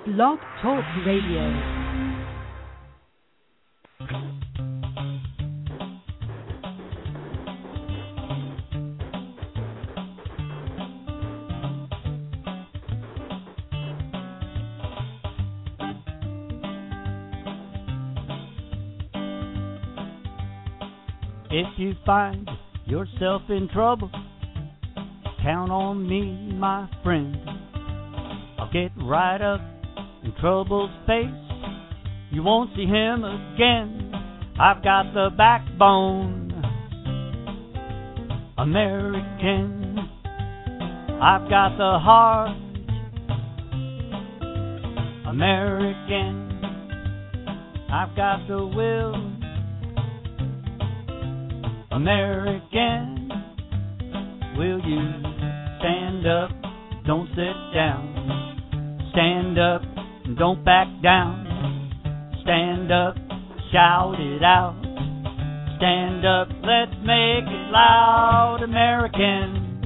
Blog Talk Radio. If you find yourself in trouble, count on me, my friend. I'll get right up in trouble's face. You won't see him again. I've got the backbone, American. I've got the heart, American. I've got the will, American. Will you stand up, don't sit down. Stand up, don't back down. Stand up, shout it out. Stand up, let's make it loud. American,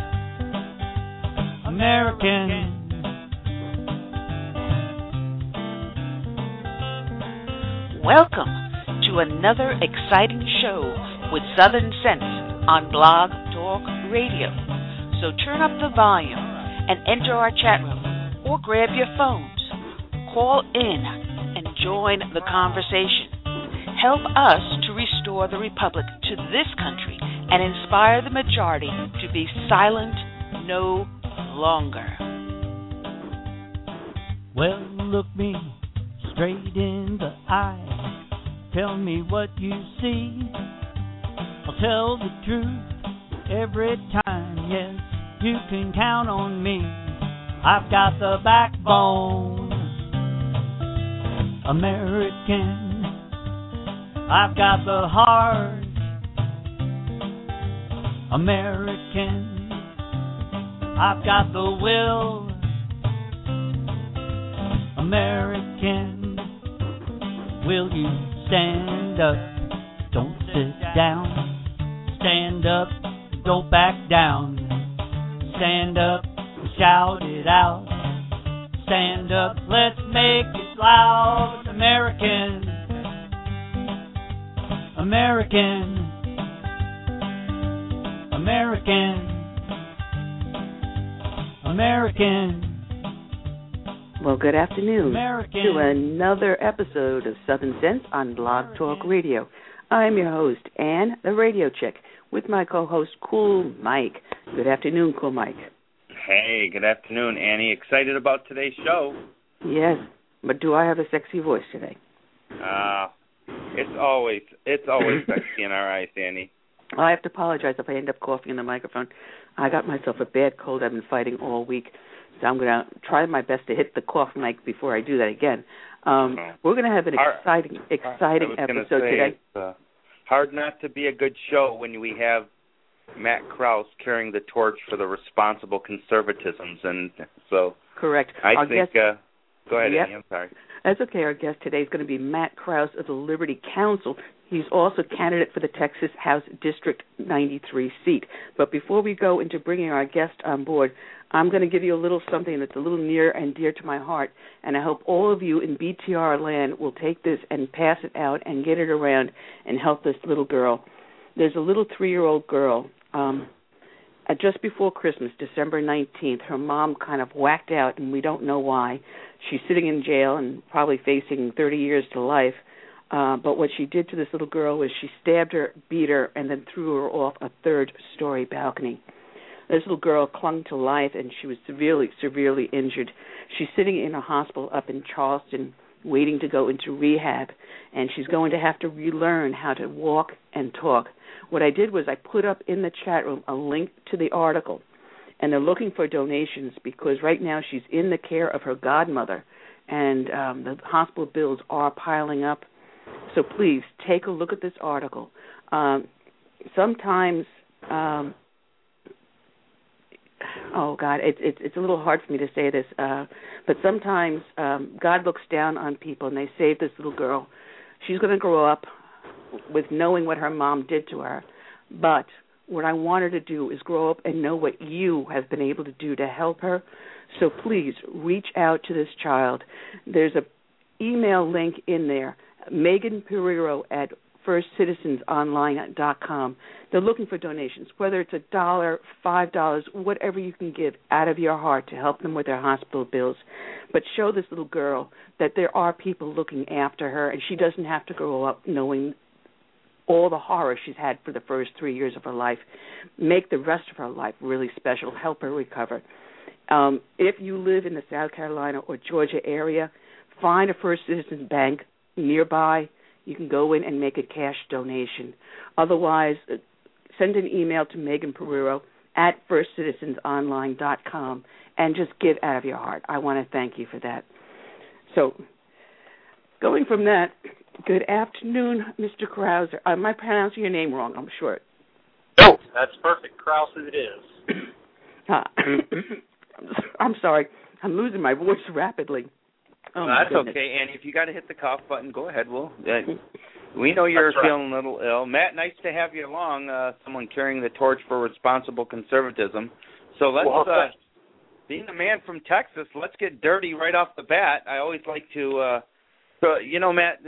American. Welcome to another exciting show with Southern Sense on Blog Talk Radio. So turn up the volume and enter our chat room or grab your phones. Call in and join the conversation. Help us to restore the republic to this country and inspire the majority to be silent no longer. Well, look me straight in the eye. Tell me what you see. I'll tell the truth every time. Yes, you can count on me. I've got the backbone, American. I've got the heart, American. I've got the will, American. Will you stand up, don't sit down. Stand up, don't back down. Stand up, shout it out. Stand up, let's make it loud. American, American, American, American. Well, good afternoon American. To another episode of Southern Sense on Blog Talk Radio. I'm your host, Ann, the radio chick, with my co-host, Cool Mike. Good afternoon, Cool Mike. Hey, good afternoon, Annie. Excited about today's show. Yes, but do I have a sexy voice today? It's always sexy in our eyes, Annie. Well, I have to apologize if I end up coughing in the microphone. I got myself a bad cold I've been fighting all week, so I'm going to try my best to hit the cough mic before I do that again. We're going to have an exciting episode today. It's hard not to be a good show when we have Matt Krause carrying the torch for the responsible conservatisms, and so correct. I think. Go ahead, yep. Annie. I'm sorry. That's okay. Our guest today is going to be Matt Krause of the Liberty Council. He's also candidate for the Texas House District 93 seat. But before we go into bringing our guest on board, I'm going to give you a little something that's a little near and dear to my heart, and I hope all of you in BTR land will take this and pass it out and get it around and help this little girl. There's a little 3-year-old girl. Just before Christmas, December 19th, her mom kind of whacked out, and we don't know why. She's sitting in jail and probably facing 30 years to life. But what she did to this little girl was she stabbed her, beat her, and then threw her off a 3rd-story balcony. This little girl clung to life, and she was severely, severely injured. She's sitting in a hospital up in Charleston waiting to go into rehab, and she's going to have to relearn how to walk and talk. What I did was I put up in the chat room a link to the article, and they're looking for donations because right now she's in the care of her godmother, and the hospital bills are piling up. So please take a look at this article. Sometimes, it's a little hard for me to say this, but sometimes God looks down on people, and they save this little girl. She's going to grow up with knowing what her mom did to her, but what I want her to do is grow up and know what you have been able to do to help her. So please reach out to this child. There's an email link in there, Megan Pereiro at firstcitizensonline.com. They're looking for donations, whether it's $1, $5, whatever you can give out of your heart to help them with their hospital bills. But show this little girl that there are people looking after her, and she doesn't have to grow up knowing all the horror she's had for the first 3 years of her life. Make the rest of her life really special. Help her recover. If you live in the South Carolina or Georgia area, find a First Citizens Bank nearby. You can go in and make a cash donation. Otherwise, send an email to Megan Pereiro at firstcitizensonline.com and just give out of your heart. I want to thank you for that. So, going from that, good afternoon, Mr. Krauser. Am I pronouncing your name wrong? I'm sure. No, that's perfect. Krause it is. I'm sorry. I'm losing my voice rapidly. Oh, that's goodness. okay, Annie. If you got to hit the cough button, go ahead. We know you're feeling a little ill. Matt, nice to have you along, someone carrying the torch for responsible conservatism. So let's, being a man from Texas, let's get dirty right off the bat. I always like to, Matt,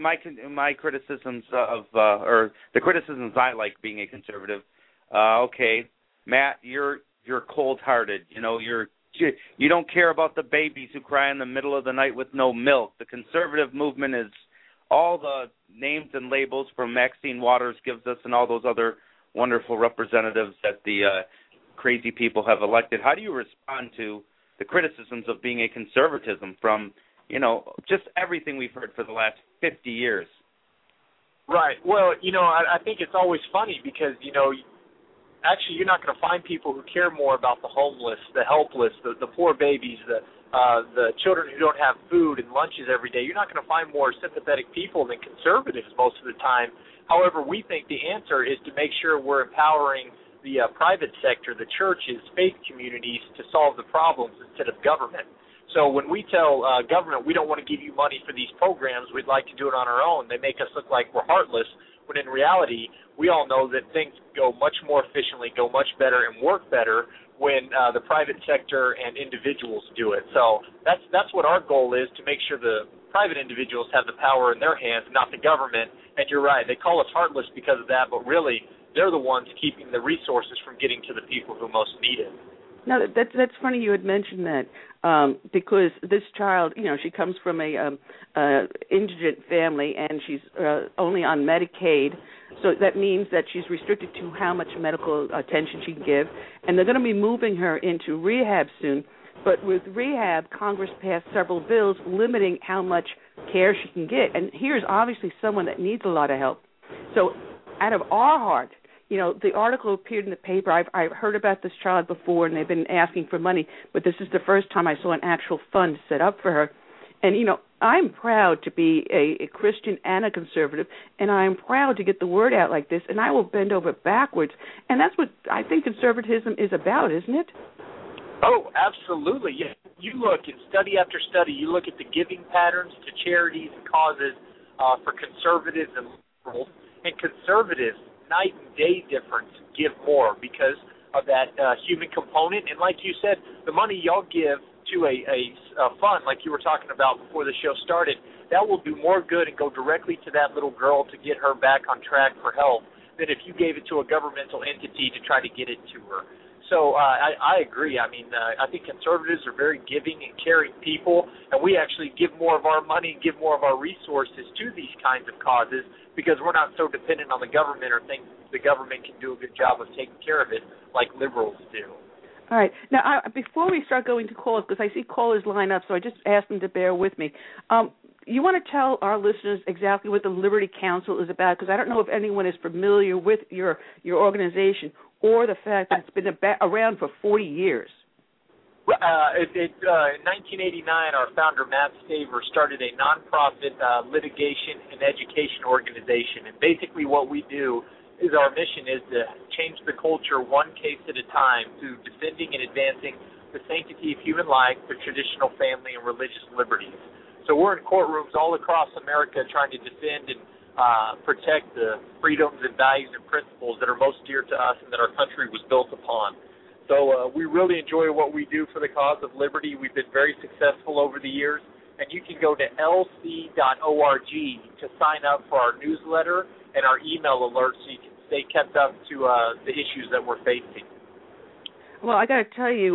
my criticisms or the criticisms I like being a conservative. Okay, Matt, you're cold-hearted. You don't care about the babies who cry in the middle of the night with no milk. The conservative movement is all the names and labels from Maxine Waters gives us and all those other wonderful representatives that the crazy people have elected. How do you respond to the criticisms of being a conservatism from, just everything we've heard for the last 50 years? Right. Well, I think it's always funny because, actually, you're not going to find people who care more about the homeless, the helpless, the poor babies, the children who don't have food and lunches every day. You're not going to find more sympathetic people than conservatives most of the time. However, we think the answer is to make sure we're empowering the private sector, the churches, faith communities to solve the problems instead of government. So when we tell government we don't want to give you money for these programs, we'd like to do it on our own, they make us look like we're heartless, when in reality, we all know that things go much more efficiently, go much better, and work better when the private sector and individuals do it. So that's what our goal is, to make sure the private individuals have the power in their hands, not the government. And you're right, they call us heartless because of that, but really they're the ones keeping the resources from getting to the people who most need it. No, that's funny you had mentioned that because this child, she comes from a indigent family and she's only on Medicaid, so that means that she's restricted to how much medical attention she can give, and they're going to be moving her into rehab soon. But with rehab, Congress passed several bills limiting how much care she can get, and here's obviously someone that needs a lot of help. So out of our heart, the article appeared in the paper. I've heard about this child before, and they've been asking for money, but this is the first time I saw an actual fund set up for her. And, I'm proud to be a Christian and a conservative, and I'm proud to get the word out like this, and I will bend over backwards. And that's what I think conservatism is about, isn't it? Oh, absolutely. Yeah. You look at study after study, you look at the giving patterns to charities and causes for conservatives and liberals, and conservatives, night and day difference, give more because of that human component. And like you said, the money y'all give to a fund, like you were talking about before the show started, that will do more good and go directly to that little girl to get her back on track for health than if you gave it to a governmental entity to try to get it to her. So I agree. I mean, I think conservatives are very giving and caring people, and we actually give more of our money and give more of our resources to these kinds of causes because we're not so dependent on the government or think the government can do a good job of taking care of it like liberals do. All right. Now, before we start going to calls, because I see callers line up, so I just asked them to bear with me. You want to tell our listeners exactly what the Liberty Counsel is about? Because I don't know if anyone is familiar with your organization or the fact that it's been around for 40 years. In 1989, our founder, Matt Staver, started a nonprofit litigation and education organization. And basically what we do is our mission is to change the culture one case at a time through defending and advancing the sanctity of human life, the traditional family, and religious liberties. So we're in courtrooms all across America trying to defend and protect the freedoms and values and principles that are most dear to us and that our country was built upon. So we really enjoy what we do for the cause of liberty. We've been very successful over the years. And you can go to lc.org to sign up for our newsletter and our email alerts so you can stay kept up to the issues that we're facing. Well, I got to tell you,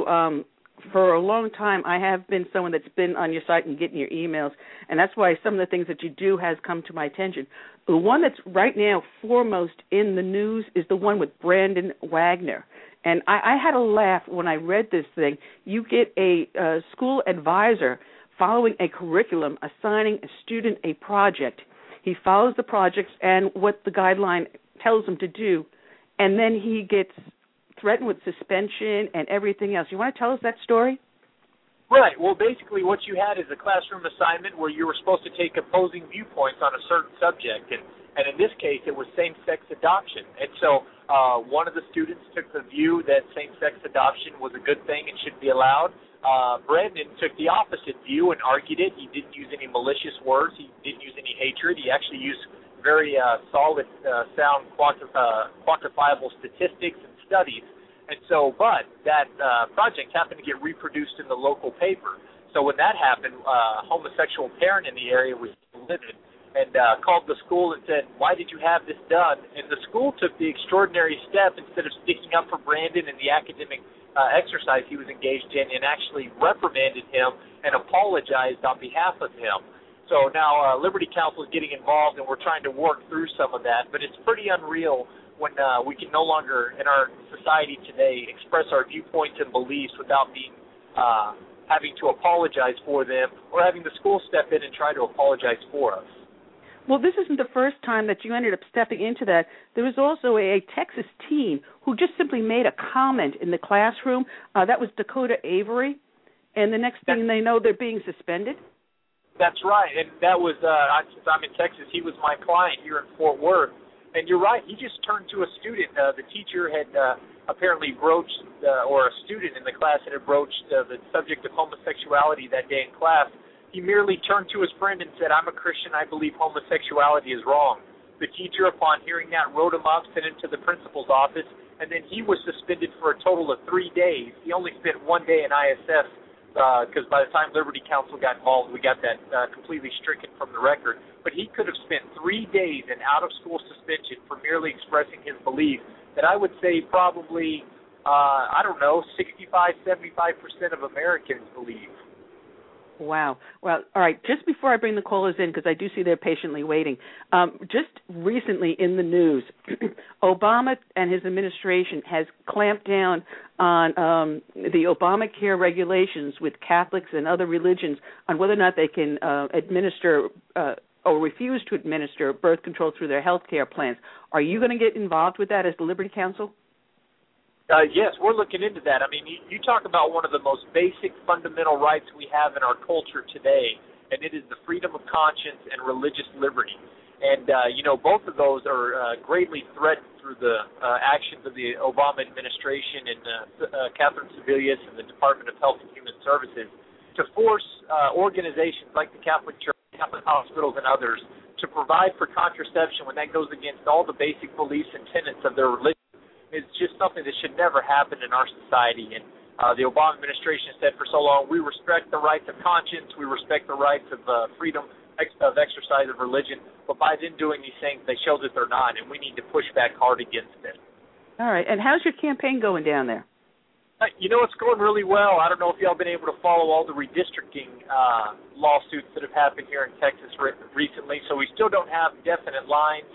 for a long time, I have been someone that's been on your site and getting your emails, and that's why some of the things that you do has come to my attention. The one that's right now foremost in the news is the one with Brandon Wagner. And I had a laugh when I read this thing. You get a school advisor following a curriculum, assigning a student a project. He follows the projects and what the guideline tells him to do, and then he gets threatened with suspension and everything else. You want to tell us that story? Right. Well, basically what you had is a classroom assignment where you were supposed to take opposing viewpoints on a certain subject, and in this case it was same-sex adoption. And so one of the students took the view that same-sex adoption was a good thing and should be allowed. Brandon took the opposite view and argued it. He didn't use any malicious words. He didn't use any hatred. He actually used very solid, sound, quantifiable statistics and studies. And so, but that project happened to get reproduced in the local paper. So when that happened, a homosexual parent in the area was livid and called the school and said, "Why did you have this done?" And the school took the extraordinary step, instead of sticking up for Brandon and the academic exercise he was engaged in, and actually reprimanded him and apologized on behalf of him. So now Liberty Counsel is getting involved, and we're trying to work through some of that. But it's pretty unreal when we can no longer, in our society today, express our viewpoints and beliefs without being having to apologize for them, or having the school step in and try to apologize for us. Well, this isn't the first time that you ended up stepping into that. There was also a Texas teen who just simply made a comment in the classroom. That was Dakota Avery. And the next thing they know, they're being suspended. That's right. And that was, since I'm in Texas, he was my client here in Fort Worth. And you're right, he just turned to a student. The teacher had apparently broached, or a student in the class had broached the subject of homosexuality that day in class. He merely turned to his friend and said, "I'm a Christian, I believe homosexuality is wrong." The teacher, upon hearing that, wrote him up, sent him to the principal's office, and then he was suspended for a total of 3 days. He only spent 1 day in ISS, because by the time Liberty Counsel got involved, we got that completely stricken from the record. But he could have spent 3 days in out-of-school suspension for merely expressing his belief that I would say probably, 65, 75% of Americans believe. Wow. Well, all right, just before I bring the callers in, because I do see they're patiently waiting, just recently in the news, Obama and his administration has clamped down on the Obamacare regulations with Catholics and other religions on whether or not they can administer or refuse to administer birth control through their health care plans. Are you going to get involved with that as the Liberty Counsel? Yes, we're looking into that. I mean, you talk about one of the most basic fundamental rights we have in our culture today, and it is the freedom of conscience and religious liberty. And, both of those are greatly threatened through the actions of the Obama administration and Catherine Sebelius and the Department of Health and Human Services to force organizations like the Catholic Church, Catholic hospitals, and others to provide for contraception when that goes against all the basic beliefs and tenets of their religion. It's just something that should never happen in our society. And the Obama administration said for so long, we respect the rights of conscience, we respect the rights of freedom of exercise of religion, but by them doing these things, they show that they're not, and we need to push back hard against it. All right. And how's your campaign going down there? It's going really well. I don't know if y'all been able to follow all the redistricting lawsuits that have happened here in Texas recently, so we still don't have definite lines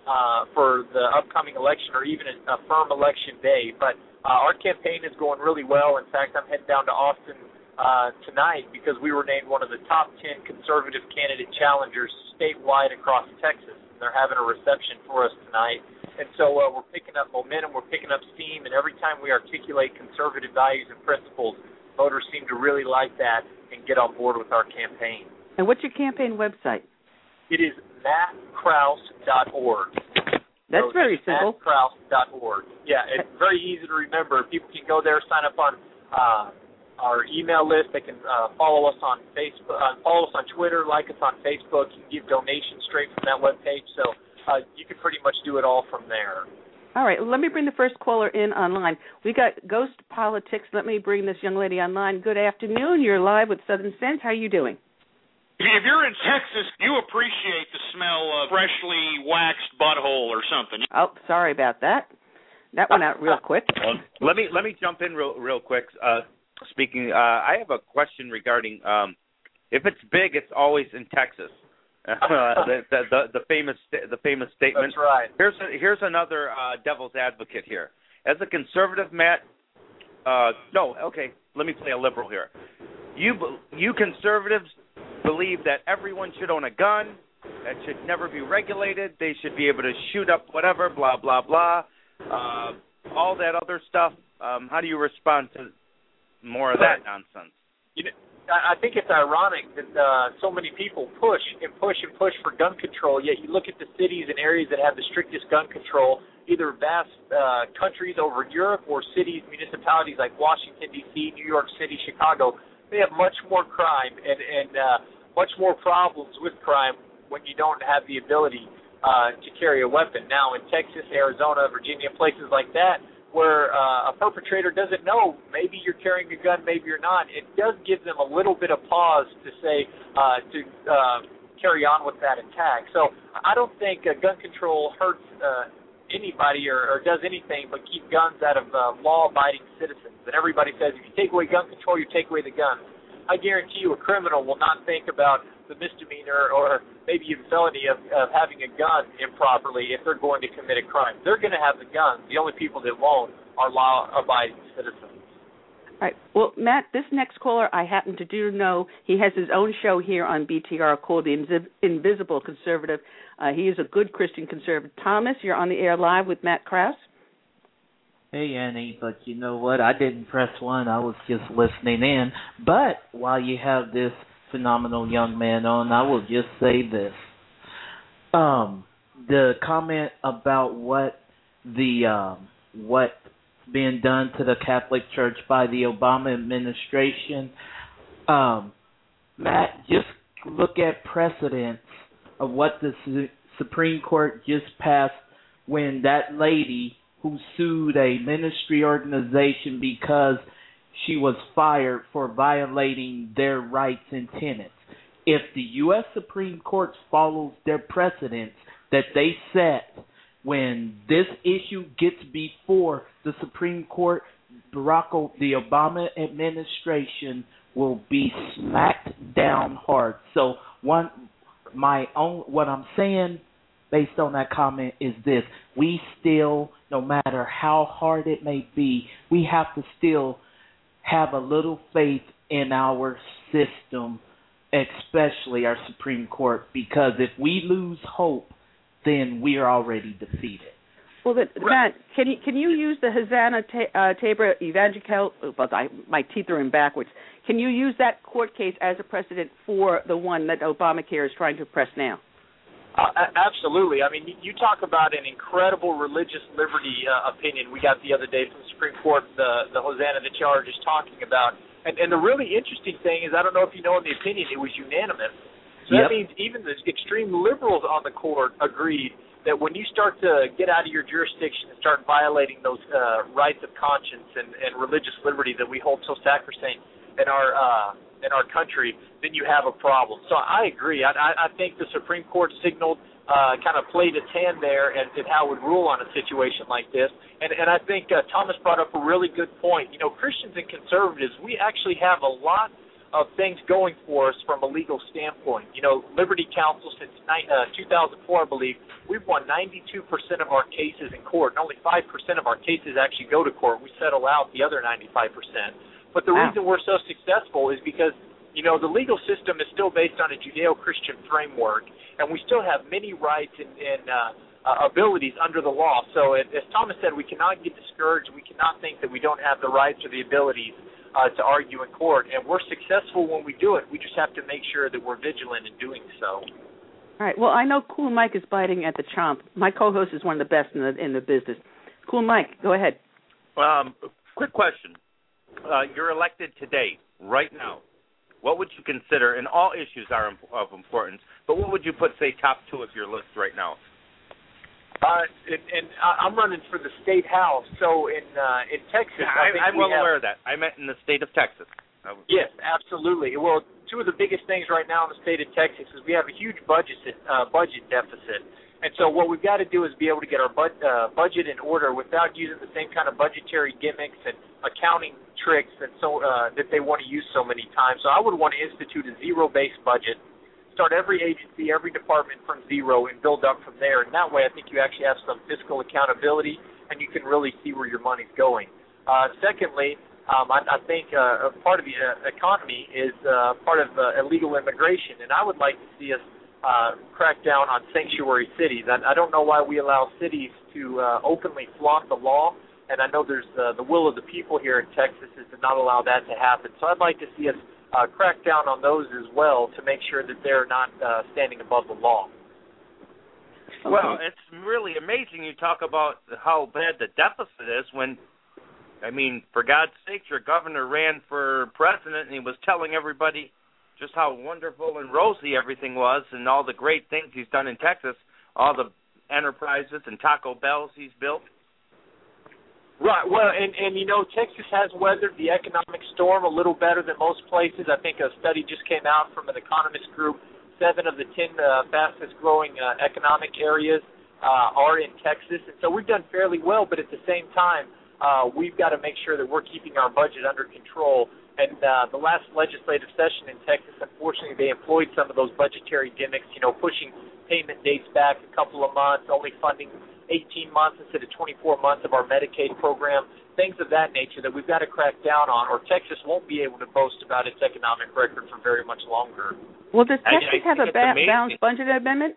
for the upcoming election or even a firm election day. But our campaign is going really well. In fact, I'm heading down to Austin tonight because we were named one of the top 10 conservative candidate challengers statewide across Texas. They're having a reception for us tonight. And so we're picking up momentum, we're picking up steam, and every time we articulate conservative values and principles, voters seem to really like that and get on board with our campaign. And what's your campaign website? It is mattkrause.org. That's very simple. mattkrause.org. Yeah, it's very easy to remember. People can go there, sign up on our email list. They can follow us on Facebook, follow us on Twitter, like us on Facebook. You can give donations straight from that webpage. So you can pretty much do it all from there. All right, let me bring the first caller in online. We got Ghost Politics. Let me bring this young lady online. Good afternoon. You're live with Southern Sense. How are you doing? If you're in Texas, you appreciate the smell of freshly waxed butthole or something. Oh, sorry about that. That went out real quick. Let me jump in real quick. Speaking, I have a question regarding if it's big, it's always in Texas. The famous statement. That's right. Here's another devil's advocate here. As a conservative, Matt. Let me play a liberal here. You conservatives believe that everyone should own a gun. That should never be regulated. They should be able to shoot up whatever. Blah blah blah. All that other stuff. How do you respond to more of that nonsense? I think it's ironic that so many people push for gun control, yet you look at the cities and areas that have the strictest gun control, either vast countries over Europe or cities, municipalities like Washington, D.C., New York City, Chicago. They have much more crime and much more problems with crime when you don't have the ability to carry a weapon. Now, in Texas, Arizona, Virginia, places like that, where a perpetrator doesn't know, maybe you're carrying a gun, maybe you're not, it does give them a little bit of pause to say, to carry on with that attack. So I don't think gun control hurts anybody or does anything but keep guns out of law-abiding citizens. And everybody says, if you take away gun control, you take away the gun. I guarantee you a criminal will not think about the misdemeanor or maybe even felony of having a gun improperly if they're going to commit a crime. They're going to have the guns. The only people that won't are law-abiding citizens. All right. Well, Matt, this next caller I happen to know. He has his own show here on BTR called The Invisible Conservative. He is a good Christian conservative. Thomas, you're on the air live with Matt Krause. Hey, Annie, but you know what? I didn't press one. I was just listening in. But while you have this phenomenal young man on, I will just say this. The comment about what's being done to the Catholic Church by the Obama administration, Matt, just look at precedents of what the Supreme Court just passed when that lady who sued a ministry organization because she was fired for violating their rights and tenets. If the U.S. Supreme Court follows their precedents that they set when this issue gets before the Supreme Court, the Obama administration will be smacked down hard. So what I'm saying based on that comment is this: we still, no matter how hard it may be, we have to still have a little faith in our system, especially our Supreme Court, because if we lose hope, then we are already defeated. Well, Matt, can you use the Hosanna Tabor Evangelical? My teeth are in backwards. Can you use that court case as a precedent for the one that Obamacare is trying to press now? Absolutely. I mean, you talk about an incredible religious liberty opinion we got the other day from the Supreme Court, the Hosanna the Charge is talking about. And the really interesting thing is, I don't know if you know in the opinion, it was unanimous. So that means even the extreme liberals on the court agreed that when you start to get out of your jurisdiction and start violating those rights of conscience and religious liberty that we hold so sacrosanct in our country, then you have a problem. So I agree. I think the Supreme Court signaled, kind of played its hand there and how it would rule on a situation like this. And I think Thomas brought up a really good point. You know, Christians and conservatives, we actually have a lot of things going for us from a legal standpoint. You know, Liberty Counsel since 2004, I believe, we've won 92% of our cases in court, and only 5% of our cases actually go to court. We settle out the other 95%. But the reason we're so successful is because, you know, the legal system is still based on a Judeo-Christian framework, and we still have many rights and abilities under the law. So as Thomas said, we cannot get discouraged. We cannot think that we don't have the rights or the abilities to argue in court, and we're successful when we do it. We just have to make sure that we're vigilant in doing so. All right. Well, I know Cool Mike is biting at the chomp. My co-host is one of the best in the business. Cool Mike, go ahead. Quick question. You're elected today, right now. What would you consider, and all issues are of importance, but what would you put, say, top two of your list right now? And I'm running for the state house. So in Texas, I'm well aware of that. I meant in the state of Texas. Yes, absolutely. Well, two of the biggest things right now in the state of Texas is we have a huge budget deficit. And so what we've got to do is be able to get our budget in order without using the same kind of budgetary gimmicks and accounting tricks and so that they want to use so many times. So I would want to institute a zero-based budget, start every agency, every department from zero, and build up from there. And that way I think you actually have some fiscal accountability, and you can really see where your money's going. Secondly, I think part of the economy is part of illegal immigration, and I would like to see us crack down on sanctuary cities. I don't know why we allow cities to openly flaunt the law, and I know there's the will of the people here in Texas is to not allow that to happen. So I'd like to see us crack down on those as well to make sure that they're not standing above the law. Well, it's really amazing you talk about how bad the deficit is when, I mean, for God's sake, your governor ran for president and he was telling everybody just how wonderful and rosy everything was and all the great things he's done in Texas, all the enterprises and Taco Bells he's built. Right. Well, and you know, Texas has weathered the economic storm a little better than most places. I think a study just came out from an economist group. 7 of the 10 fastest-growing economic areas are in Texas. And so we've done fairly well, but at the same time, we've got to make sure that we're keeping our budget under control. And the last legislative session in Texas, unfortunately, they employed some of those budgetary gimmicks, you know, pushing payment dates back a couple of months, only funding 18 months instead of 24 months of our Medicaid program, things of that nature that we've got to crack down on, or Texas won't be able to boast about its economic record for very much longer. Well, does Texas have a balanced budget amendment?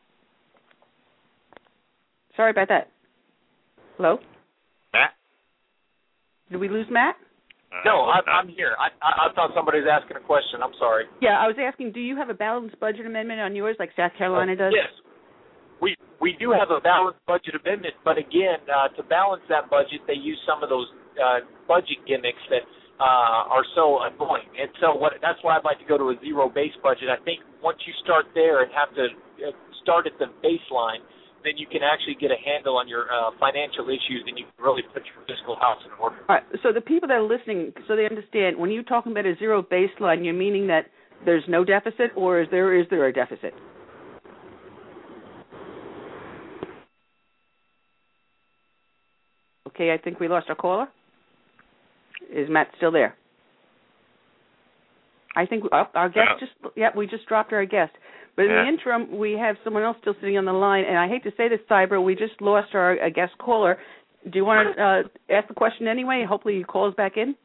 Sorry about that. Hello? Matt? Did we lose Matt? No, I'm here. I thought somebody was asking a question. I'm sorry. Yeah, I was asking, do you have a balanced budget amendment on yours like South Carolina does? Yes. We do have a balanced budget amendment, but again, to balance that budget, they use some of those budget gimmicks that are so annoying. And so that's why I'd like to go to a zero-based budget. I think once you start there and have to start at the baseline, then you can actually get a handle on your financial issues and you can really put your fiscal house in order. All right, so the people that are listening, so they understand, when you're talking about a zero baseline, you're meaning that there's no deficit, or is there a deficit? Okay, I think we lost our caller. Is Matt still there? I think our guest we just dropped our guest. But in the interim, we have someone else still sitting on the line, and I hate to say this, Cyber, we just lost our guest caller. Do you want to ask the question anyway? Hopefully he calls back in.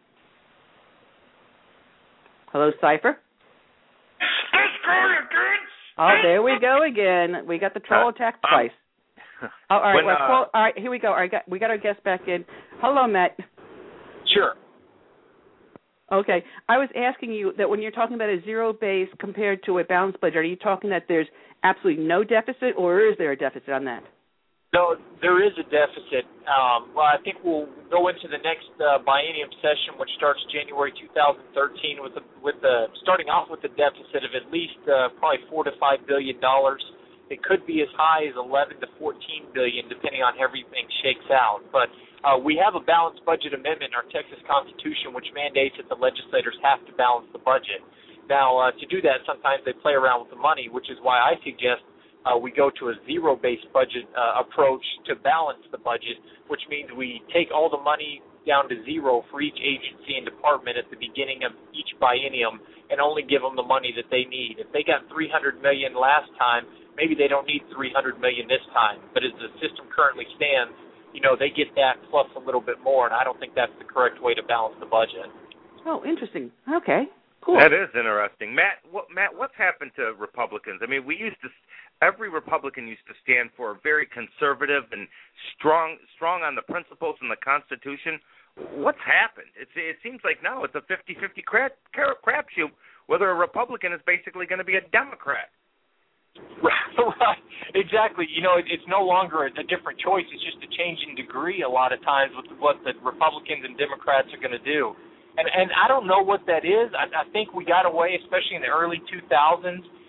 Hello, Cypher? Oh, there we go again. We got the troll attack twice. All right, all right, here we go. All right, we got our guest back in. Hello, Matt. Sure. Okay. I was asking you that when you're talking about a zero base compared to a balanced budget, are you talking that there's absolutely no deficit, or is there a deficit on that? No, there is a deficit. Well, I think we'll go into the next biennium session, which starts January 2013, with the starting off with a deficit of at least probably $4 to $5 billion. It could be as high as 11 to 14 billion, depending on how everything shakes out. But we have a balanced budget amendment in our Texas Constitution, which mandates that the legislators have to balance the budget. Now, to do that, sometimes they play around with the money, which is why I suggest we go to a zero-based budget approach to balance the budget, which means we take all the money down to zero for each agency and department at the beginning of each biennium and only give them the money that they need. If they got $300 million last time, maybe they don't need $300 million this time. But as the system currently stands, you know, they get that plus a little bit more, and I don't think that's the correct way to balance the budget. Oh, interesting. Okay, cool. That is interesting. Matt, what's happened to Republicans? I mean, every Republican used to stand for very conservative and strong on the principles and the Constitution. What's happened? It seems like now it's a 50-50 crapshoot whether a Republican is basically going to be a Democrat. Right, exactly. You know, it's no longer a different choice. It's just a change in degree a lot of times with what the Republicans and Democrats are going to do. And I don't know what that is. I think we got away, especially in the early 2000s,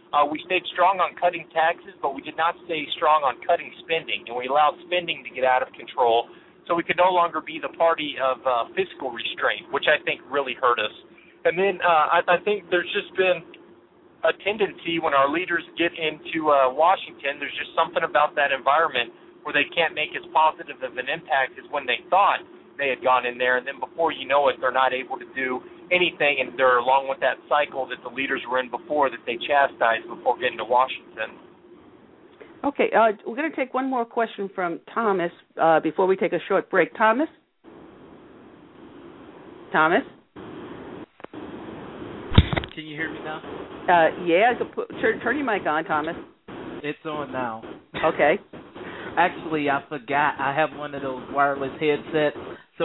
We stayed strong on cutting taxes, but we did not stay strong on cutting spending, and we allowed spending to get out of control, so we could no longer be the party of fiscal restraint, which I think really hurt us. And then I think there's just been a tendency when our leaders get into Washington, there's just something about that environment where they can't make as positive of an impact as when they thought they had gone in there, and then before you know it, they're not able to do anything, and they're along with that cycle that the leaders were in before that they chastised before getting to Washington. Okay, we're going to take one more question from Thomas before we take a short break. Thomas? Thomas? Can you hear me now? Yeah, turn your mic on, Thomas. It's on now. Okay. Actually, I forgot. I have one of those wireless headsets. So.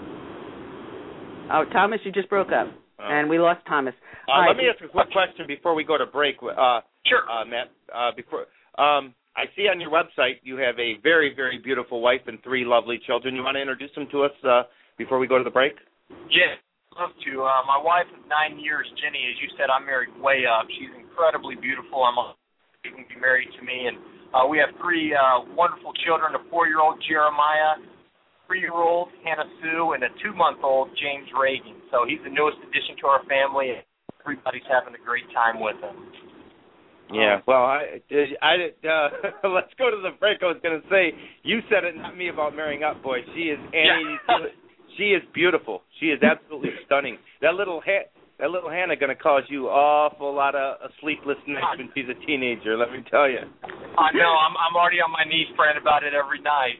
Oh, Thomas, you just broke up, and we lost Thomas. Let me ask a quick question before we go to break. Sure. Matt. I see on your website you have a very, very beautiful wife and 3 lovely children. You want to introduce them to us before we go to the break? Yeah, I'd love to. My wife is 9 years, Jenny. As you said, I'm married way up. She's incredibly beautiful. She can be married to me, and we have 3 wonderful children: a 4-year-old Jeremiah, 3-year-old Hannah Sue, and a 2-month-old James Reagan. So he's the newest addition to our family, and everybody's having a great time with him. Yeah, well, let's go to the break. I was going to say, you said it, not me, about marrying up, boy. She is she is beautiful. She is absolutely stunning. That little Hannah going to cause you awful lot of sleepless nights when she's a teenager. Let me tell you. I know. I'm already on my knees praying about it every night.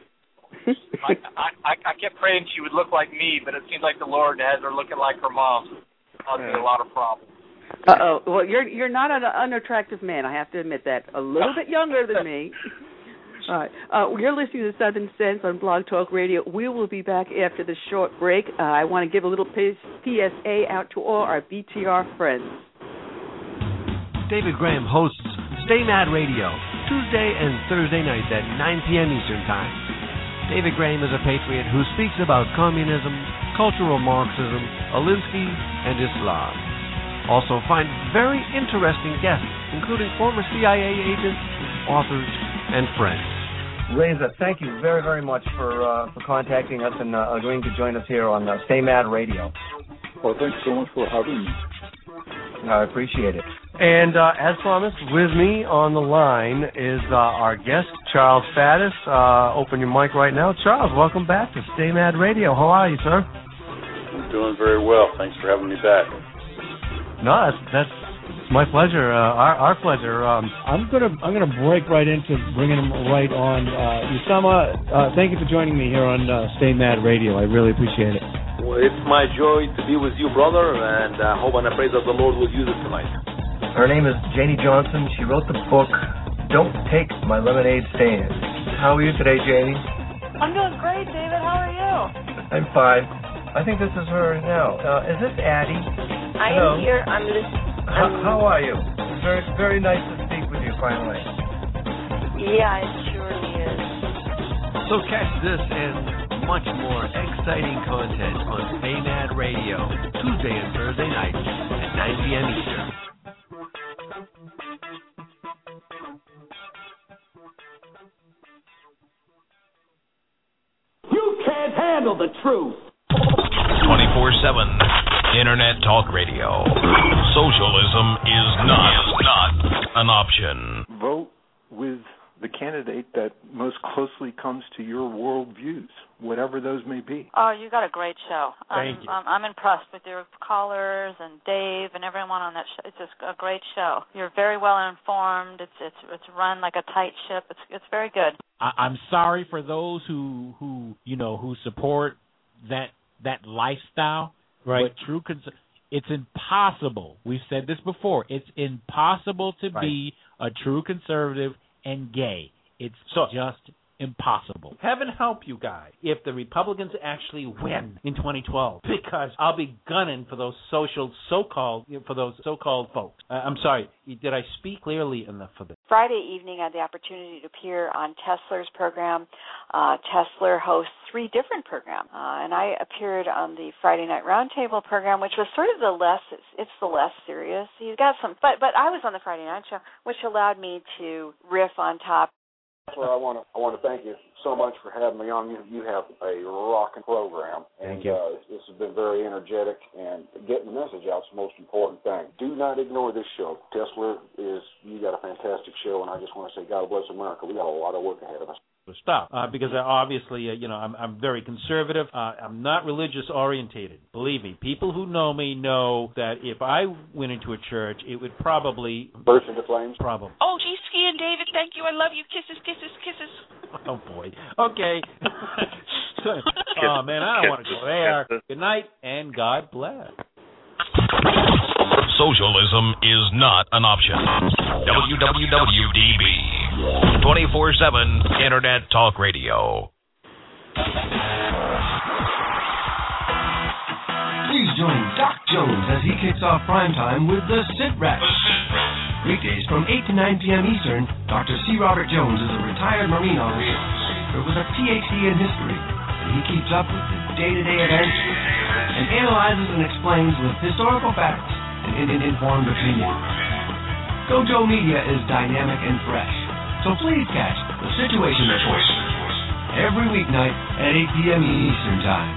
I kept praying she would look like me, but it seems like the Lord has her looking like her mom. Causing a lot of problems. Uh-oh. Well, you're not an unattractive man. I have to admit that. A little bit younger than me. All right. You're listening to Southern Sense on Blog Talk Radio. We will be back after the short break. I want to give a little PSA out to all our BTR friends. David Graham hosts Stay Mad Radio, Tuesday and Thursday nights at 9 p.m. Eastern Time. David Graham is a patriot who speaks about communism, cultural Marxism, Alinsky, and Islam. Also find very interesting guests, including former CIA agents, authors, and friends. Reza, thank you very, very much for contacting us and agreeing to join us here on Stay Mad Radio. Well, thanks so much for having me. I appreciate it. And as promised, with me on the line is our guest, Charles Faddis. Open your mic right now. Charles, welcome back to Stay Mad Radio. How are you, sir? I'm doing very well. Thanks for having me back. No, that's my pleasure. Our pleasure. I'm gonna break right into bringing him right on. Usama, thank you for joining me here on Stay Mad Radio. I really appreciate it. Well, it's my joy to be with you, brother, and I hope and I pray that the Lord will use it tonight. Her name is Janie Johnson. She wrote the book Don't Take My Lemonade Stand. How are you today, Janie? I'm doing great, David. How are you? I'm fine. I think this is her now. Is this Addie? I am here. I'm listening. How are you? It's very, very nice to speak with you finally. Yeah, it surely is. So catch this and much more exciting content on Stay Mad Radio, Tuesday and Thursday nights at 9 p.m. Eastern. You can't handle the truth. 24/7 Internet Talk Radio. Socialism is not an option. Vote with the candidate that most closely comes to your worldviews, whatever those may be. Oh, you got a great show. Thank you. I'm impressed with your callers and Dave and everyone on that show. It's just a great show. You're very well informed. It's run like a tight ship. It's very good. I'm sorry for those who support that lifestyle. Right. But it's impossible. We've said this before. It's impossible to be a true conservative and gay. It's just impossible. Heaven help you guys if the Republicans actually win in 2012, because I'll be gunning for those so-called folks. I'm sorry, did I speak clearly enough for this? Friday evening, I had the opportunity to appear on Tesler's program. Tesler hosts 3 different programs, and I appeared on the Friday Night Roundtable program, which was sort of the less serious. He's got some, but I was on the Friday Night show, which allowed me to riff on top. Well, I want to thank you so much for having me on. You have a rocking program, and Thank you. This has been very energetic, and getting the message out is the most important thing. Do not ignore this show. Tesler, you got a fantastic show, and I just want to say God bless America. We got a lot of work ahead of us. Stop, because obviously, I'm very conservative. I'm not religious orientated. Believe me, people who know me know that if I went into a church, it would probably burst into flames. Probably. Oh, gee, Ski and David, thank you. I love you. Kisses, kisses, kisses. Oh boy. Okay. Oh man, I don't want to go there. Good night and God bless. Socialism is not an option. WWWDB 24/7 Internet Talk Radio. Please join Doc Jones as he kicks off primetime with the Sit Rep. Weekdays from 8 to 9 p.m. Eastern, Dr. C. Robert Jones is a retired Marine officer with a Ph.D. in history, and he keeps up with the day-to-day events and analyzes and explains with historical facts and informed opinion. Gojo Media is dynamic and fresh, so please catch the Situation Report every weeknight at 8 p.m. Eastern Time.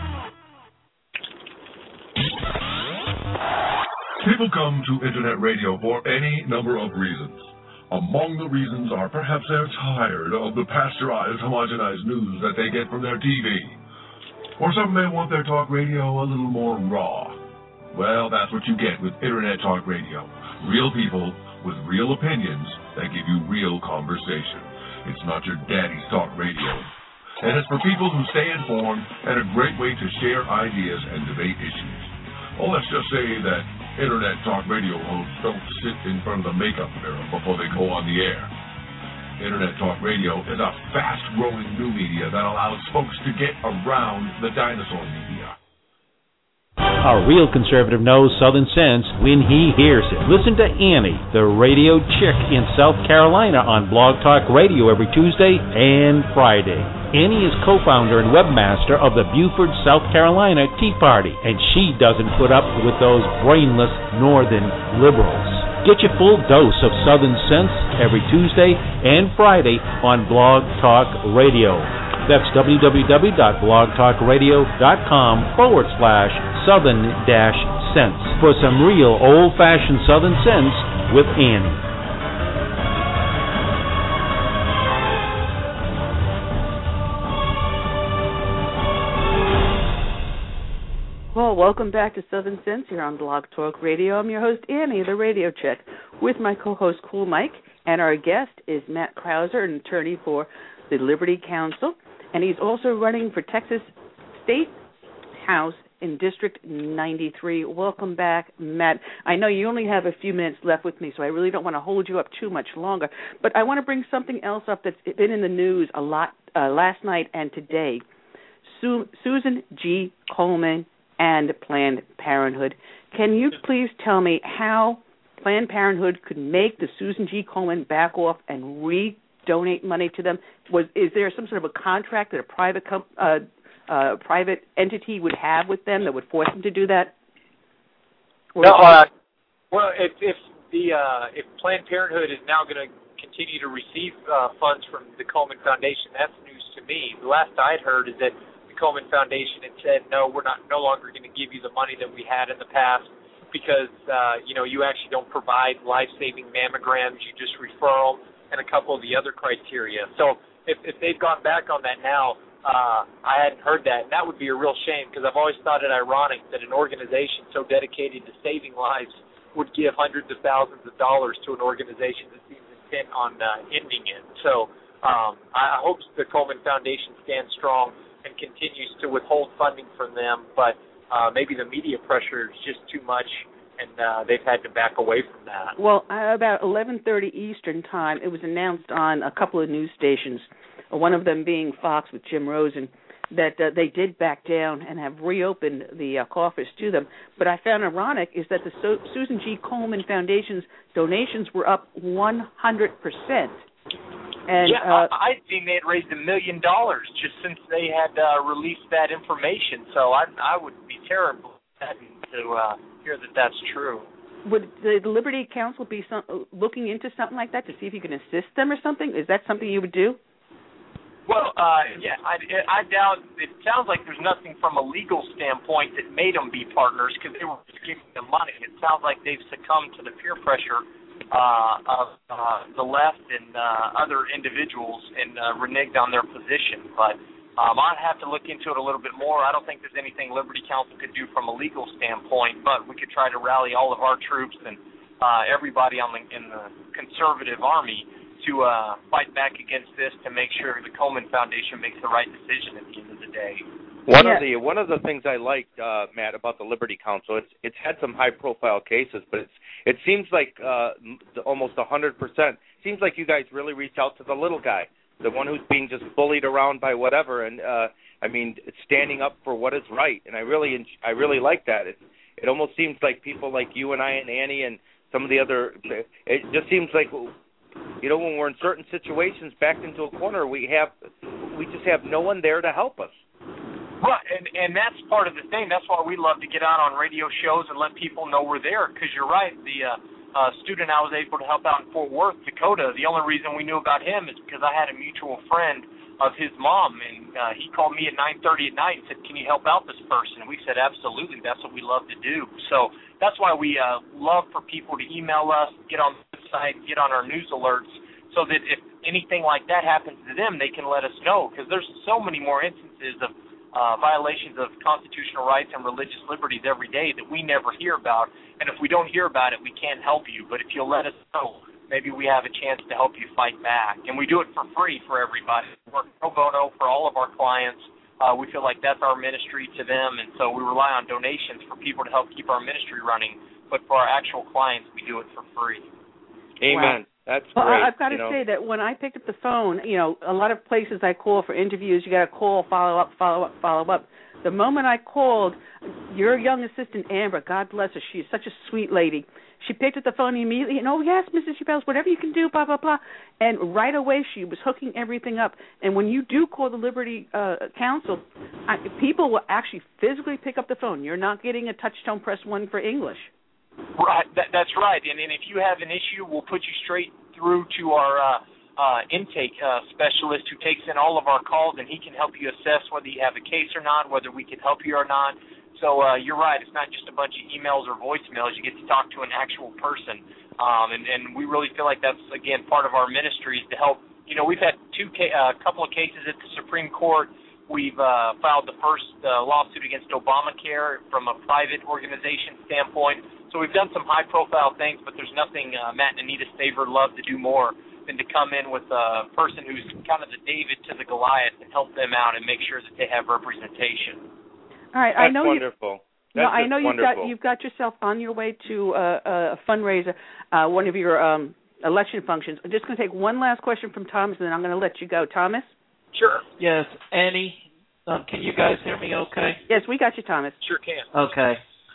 People come to Internet radio for any number of reasons. Among the reasons are perhaps they're tired of the pasteurized, homogenized news that they get from their TV. Or some may want their talk radio a little more raw. Well, that's what you get with Internet Talk Radio. Real people with real opinions that give you real conversation. It's not your daddy's talk radio. And it's for people who stay informed and a great way to share ideas and debate issues. Well, let's just say that Internet Talk Radio hosts don't sit in front of the makeup mirror before they go on the air. Internet Talk Radio is a fast-growing new media that allows folks to get around the dinosaur media. A real conservative knows Southern sense when he hears it. Listen to Annie, the radio chick in South Carolina on Blog Talk Radio every Tuesday and Friday. Annie is co-founder and webmaster of the Beaufort, South Carolina Tea Party, and she doesn't put up with those brainless northern liberals. Get your full dose of Southern sense every Tuesday and Friday on Blog Talk Radio. That's www.blogtalkradio.com/Southern-Sense for some real old-fashioned Southern sense with Annie. Well, welcome back to Southern Sense here on Blog Talk Radio. I'm your host, Annie, the radio chick, with my co-host, Cool Mike, and our guest is Matt Krauser, an attorney for the Liberty Counsel, and he's also running for Texas State House in District 93. Welcome back, Matt. I know you only have a few minutes left with me, so I really don't want to hold you up too much longer, but I want to bring something else up that's been in the news a lot last night and today. Susan G. Komen and Planned Parenthood. Can you please tell me how Planned Parenthood could make the Susan G. Komen back off and donate money to them? Is there some sort of a contract that a private entity would have with them that would force them to do that? Well, if Planned Parenthood is now going to continue to receive funds from the Komen Foundation, that's news to me. The last I had heard is that the Komen Foundation had said, no, we're no longer going to give you the money that we had in the past because you actually don't provide life-saving mammograms, you just refer them, and a couple of the other criteria. So if they've gone back on that now, I hadn't heard that, and that would be a real shame because I've always thought it ironic that an organization so dedicated to saving lives would give hundreds of thousands of dollars to an organization that seems intent on ending it. So I hope the Komen Foundation stands strong and continues to withhold funding from them, but maybe the media pressure is just too much, and they've had to back away from that. Well, about 11:30 Eastern Time, it was announced on a couple of news stations one of them being Fox with Jim Rosen, that they did back down and have reopened the coffers to them. But I found ironic is that the Susan G. Komen Foundation's donations were up 100%. And, I'd seen they had raised $1 million just since they had released that information. So I would be terrible to hear that that's true. Would the Liberty Council be looking into something like that to see if you can assist them or something? Is that something you would do? Well, I doubt. It sounds like there's nothing from a legal standpoint that made them be partners because they were just giving them money. It sounds like they've succumbed to the peer pressure of the left and other individuals and reneged on their position. But I'd have to look into it a little bit more. I don't think there's anything Liberty Council could do from a legal standpoint, but we could try to rally all of our troops and everybody in the conservative army to fight back against this to make sure the Komen Foundation makes the right decision at the end of the day. One of the things I liked, Matt, about the Liberty Council, it's had some high-profile cases, but it seems like almost 100%. Seems like you guys really reach out to the little guy, the one who's being just bullied around by whatever, and standing up for what is right. And I really like that. It almost seems like people like you and I and Annie and some of the other. It just seems like, when we're in certain situations, backed into a corner, we just have no one there to help us. Right, and that's part of the thing. That's why we love to get out on radio shows and let people know we're there. Because you're right, the student I was able to help out in Fort Worth, Dakota, the only reason we knew about him is because I had a mutual friend of his mom, and he called me at 9:30 at night and said, "Can you help out this person?" And we said, "Absolutely. That's what we love to do." So that's why we love for people to email us, get on the website, get on our news alerts, so that if anything like that happens to them, they can let us know. Because there's so many more instances of violations of constitutional rights and religious liberties every day that we never hear about. And if we don't hear about it, we can't help you. But if you'll let us know, maybe we have a chance to help you fight back. And we do it for free for everybody. We work pro bono for all of our clients. We feel like that's our ministry to them, and so we rely on donations for people to help keep our ministry running. But for our actual clients, we do it for free. Amen. Wow. That's well, great. I've got to say that when I picked up the phone, a lot of places I call for interviews, you got to call, follow up. The moment I called, your young assistant, Amber, God bless her, she's such a sweet lady. She picked up the phone immediately and, "Oh, yes, Mrs. Chappelle, whatever you can do, blah, blah, blah." And right away she was hooking everything up. And when you do call the Liberty Council, people will actually physically pick up the phone. You're not getting a touch-tone press 1 for English. Right, that's right. And if you have an issue, we'll put you straight through to our intake specialist who takes in all of our calls, and he can help you assess whether you have a case or not, whether we can help you or not. So you're right. It's not just a bunch of emails or voicemails. You get to talk to an actual person. And we really feel like that's, again, part of our ministry is to help. We've had a couple of cases at the Supreme Court. We've filed the first lawsuit against Obamacare from a private organization standpoint. So we've done some high-profile things, but there's nothing Matt and Anita Staver love to do more than to come in with a person who's kind of the David to the Goliath and help them out and make sure that they have representation. All right, That's wonderful. I know you've got yourself on your way to a fundraiser, one of your election functions. I'm just going to take one last question from Thomas, and then I'm going to let you go. Thomas? Sure. Yes, Annie, can you guys hear me okay? Yes, we got you, Thomas. Sure can. Okay.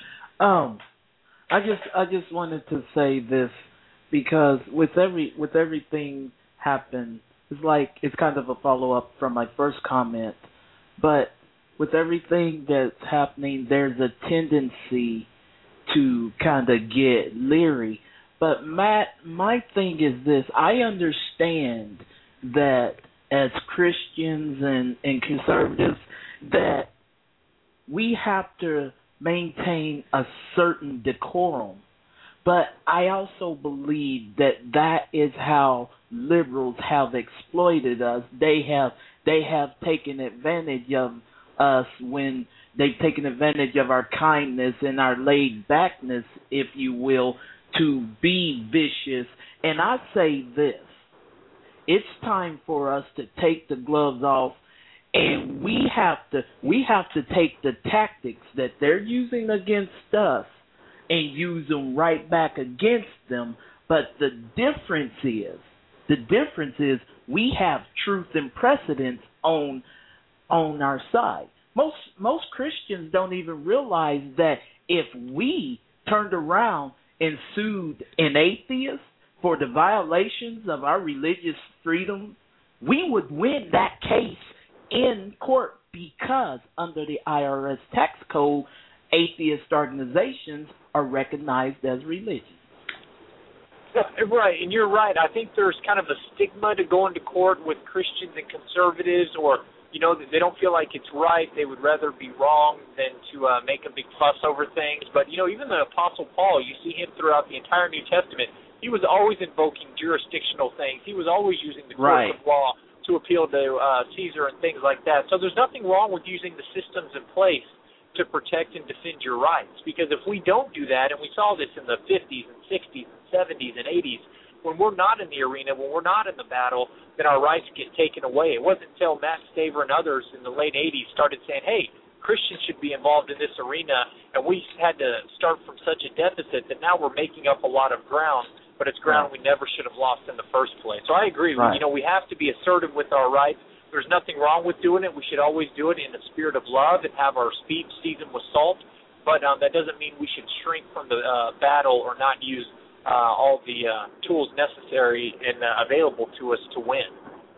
I just wanted to say this because with everything happen, it's kind of a follow-up from my first comment, but with everything that's happening, there's a tendency to kind of get leery. But Matt, my thing is this: I understand that as Christians and conservatives that we have to maintain a certain decorum. But I also believe that is how liberals have exploited us. They have taken advantage of us when they've taken advantage of our kindness and our laid-backness, if you will, to be vicious. And I say this: it's time for us to take the gloves off, and we have to take the tactics that they're using against us and use them right back against them. But the difference is The difference is we have truth and precedence on our side. Most Christians don't even realize that if we turned around and sued an atheist for the violations of our religious freedom, we would win that case in court, because under the IRS tax code, atheist organizations are recognized as religious. Right, and you're right. I think there's kind of a stigma to going to court with Christians and conservatives, or, you know, they don't feel like it's right. They would rather be wrong than to make a big fuss over things. But, you know, even the Apostle Paul, you see him throughout the entire New Testament, he was always invoking jurisdictional things. He was always using the courts of law to appeal to Caesar and things like that. So there's nothing wrong with using the systems in place to protect and defend your rights. Because if we don't do that, and we saw this in the 50s and 60s and 70s and 80s, when we're not in the arena, when we're not in the battle, then our rights get taken away. It wasn't until Matt Staver and others in the late 80s started saying, hey, Christians should be involved in this arena, and we had to start from such a deficit that now we're making up a lot of ground, but it's ground we never should have lost in the first place. So I agree. You know, we have to be assertive with our rights. There's nothing wrong with doing it. We should always do it in the spirit of love and have our speech seasoned with salt, but that doesn't mean we should shrink from the battle or not use all the tools necessary and available to us to win.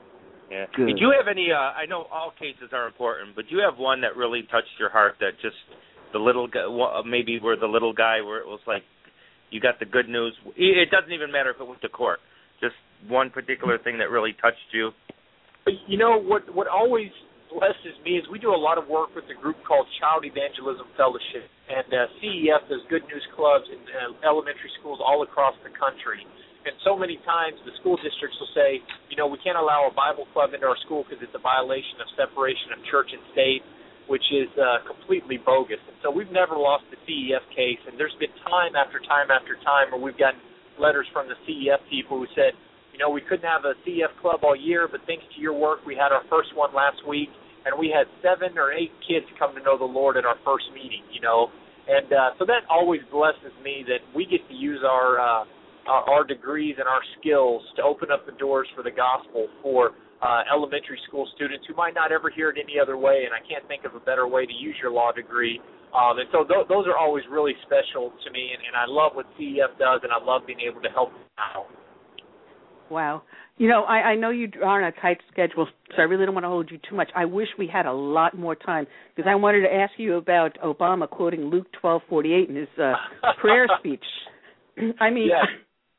Yeah. Did you have any, I know all cases are important, but do you have one that really touched your heart, that just the little guy, maybe where the little guy, where it was like, you got the good news? It doesn't even matter if it went to court. Just one particular thing that really touched you. You know, what always blesses me is we do a lot of work with a group called Child Evangelism Fellowship, and CEF does good news clubs in elementary schools all across the country. And so many times the school districts will say, you know, we can't allow a Bible club into our school because it's a violation of separation of church and state, which is completely bogus. And so we've never lost the CEF case, and there's been time after time after time where we've gotten letters from the CEF people who said, you know, we couldn't have a CEF club all year, but thanks to your work, we had our first one last week, and we had 7 or 8 kids come to know the Lord at our first meeting, you know. And so that always blesses me that we get to use our degrees and our skills to open up the doors for the gospel for elementary school students who might not ever hear it any other way, and I can't think of a better way to use your law degree. And so those are always really special to me, and I love what CEF does, and I love being able to help them out. Wow. You know, I know you are on a tight schedule, so I really don't want to hold you too much. I wish we had a lot more time, because I wanted to ask you about Obama quoting Luke 12:48 in his prayer speech. I mean... Yeah.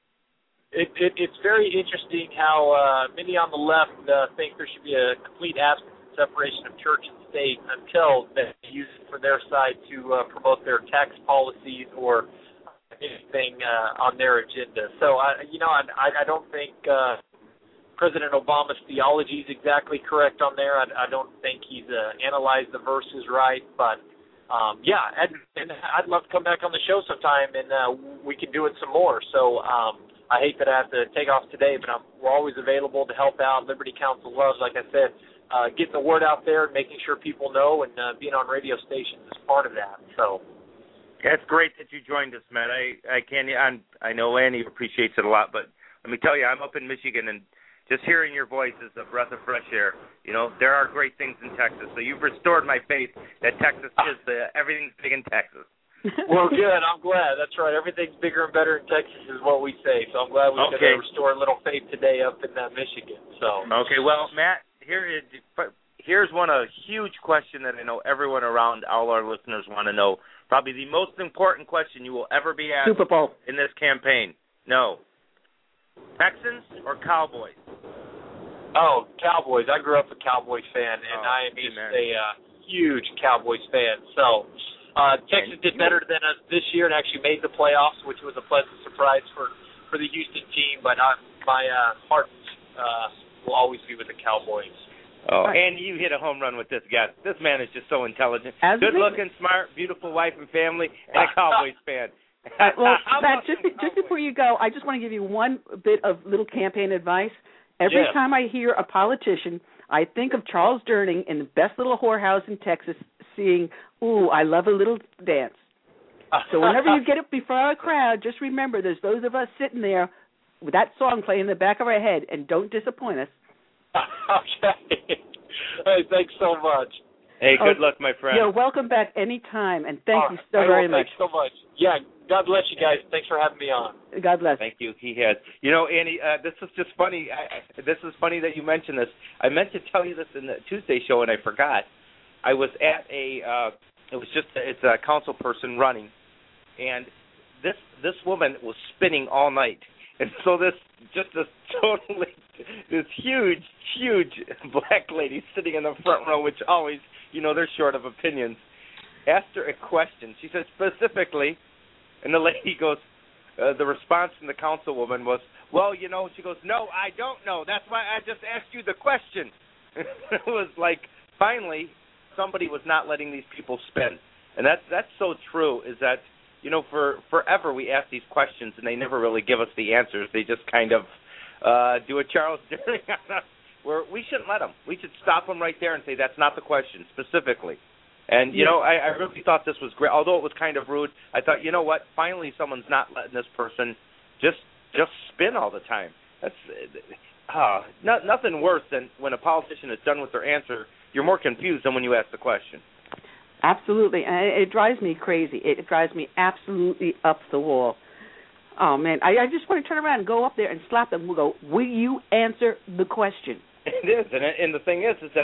It's very interesting how many on the left think there should be a complete absence of separation of church and state until they use it for their side to promote their tax policies or anything on their agenda. So, I don't think President Obama's theology is exactly correct on there. I don't think he's analyzed the verses right, but and I'd love to come back on the show sometime and we can do it some more. So, I hate that I have to take off today, but we're always available to help out. Liberty Counsel loves, like I said, getting the word out there and making sure people know, and being on radio stations is part of that. So, yeah, it's great that you joined us, Matt. I know Annie appreciates it a lot, but let me tell you, I'm up in Michigan, and just hearing your voice is a breath of fresh air. You know, there are great things in Texas, so you've restored my faith that Texas is everything's big in Texas. Well, good. I'm glad. That's right. Everything's bigger and better in Texas is what we say. So I'm glad we could restore a little faith today up in Michigan. So okay. Well, Matt, here's a huge question that I know everyone around, all our listeners want to know. Probably the most important question you will ever be asked Super Bowl. In this campaign. No. Texans or Cowboys? Oh, Cowboys. I grew up a Cowboys fan, and I am just a huge Cowboys fan. So. Texas did better than us this year and actually made the playoffs, which was a pleasant surprise for the Houston team. But my heart will always be with the Cowboys. Oh, and you hit a home run with this guy. This man is just so intelligent. Good-looking, smart, beautiful wife and family, and a Cowboys fan. Well, Matt, just before you go, I just want to give you one bit of little campaign advice. Every time I hear a politician, I think of Charles Durning in the best little whorehouse in Texas singing, "Ooh, I love a little dance." So whenever you get up before a crowd, just remember there's those of us sitting there with that song playing in the back of our head, and don't disappoint us. Okay. Hey, thanks so much. Hey, good luck, my friend. You're welcome back anytime, and thank you so very much. Thanks so much. Yeah, God bless you guys. Thanks for having me on. God bless. Thank you. He has. You know, Annie, this is just funny. This is funny that you mentioned this. I meant to tell you this in the Tuesday show, and I forgot. I was at it's a council person running, and this woman was spinning all night. And so this huge black lady sitting in the front row, which always, they're short of opinions, asked her a question. She said specifically, and the lady goes, the response from the councilwoman was, well, she goes, no, I don't know. That's why I just asked you the question. It was like, finally, somebody was not letting these people spin. And that's so true, is that, forever we ask these questions and they never really give us the answers. They just kind of do a Charles During on us, where we shouldn't let them. We should stop them right there and say, that's not the question, specifically. And, I really thought this was great. Although it was kind of rude, I thought, you know what, finally someone's not letting this person just spin all the time. That's nothing worse than when a politician is done with their answer, you're more confused than when you ask the question. Absolutely. And it drives me crazy. It drives me absolutely up the wall. Oh, man. I just want to turn around and go up there and slap them and go, will you answer the question? It is. And the thing is that,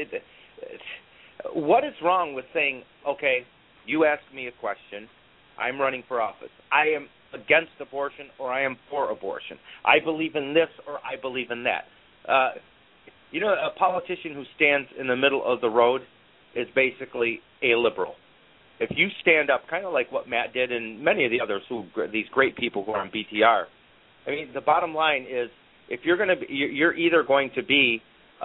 what is wrong with saying, okay, you asked me a question, I'm running for office. I am against abortion or I am for abortion. I believe in this or I believe in that. A politician who stands in the middle of the road is basically a liberal. If you stand up, kind of like what Matt did and many of the others, these great people who are on BTR, the bottom line is, if you're going to, you're either going to be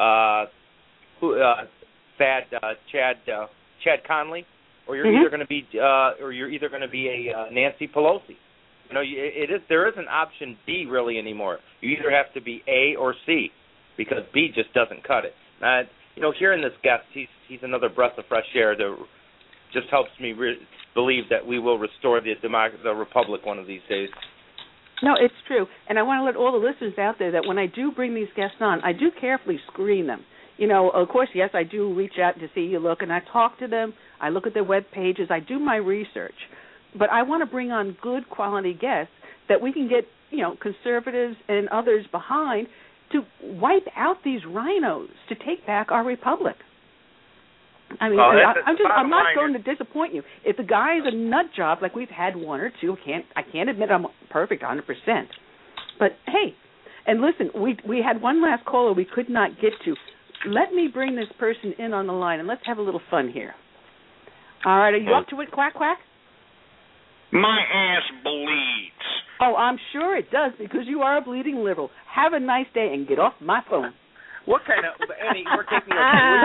Chad Conley, or you're either going to be, a Nancy Pelosi. There isn't option B really anymore. You either have to be A or C, because B just doesn't cut it. Hearing this guest, he's another breath of fresh air that just helps me believe that we will restore the republic one of these days. No, it's true. And I want to let all the listeners out there that when I do bring these guests on, I do carefully screen them. Of course, yes, I do reach out to see you look, and I talk to them. I look at their web pages. I do my research. But I want to bring on good quality guests that we can get, conservatives and others behind to wipe out these rhinos, to take back our republic. I'm not going to disappoint you. If the guy is a nut job, like we've had one or two, I can't admit I'm perfect 100%. But hey, and listen, we had one last caller we could not get to. Let me bring this person in on the line, and let's have a little fun here. All right, are you up to it, Quack Quack? My ass bleeds. Oh, I'm sure it does, because you are a bleeding liberal. Have a nice day and get off my phone. What kind of, Annie, we're taking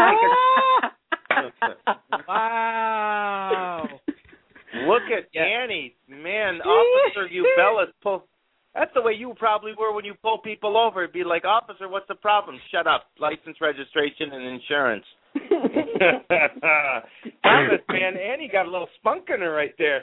Wow. Look at Annie. Man, Officer Ubellis, that's the way you probably were when you pull people over. It'd be like, officer, what's the problem? Shut up. License, registration, and insurance. Thomas, man, Annie got a little spunk in her right there.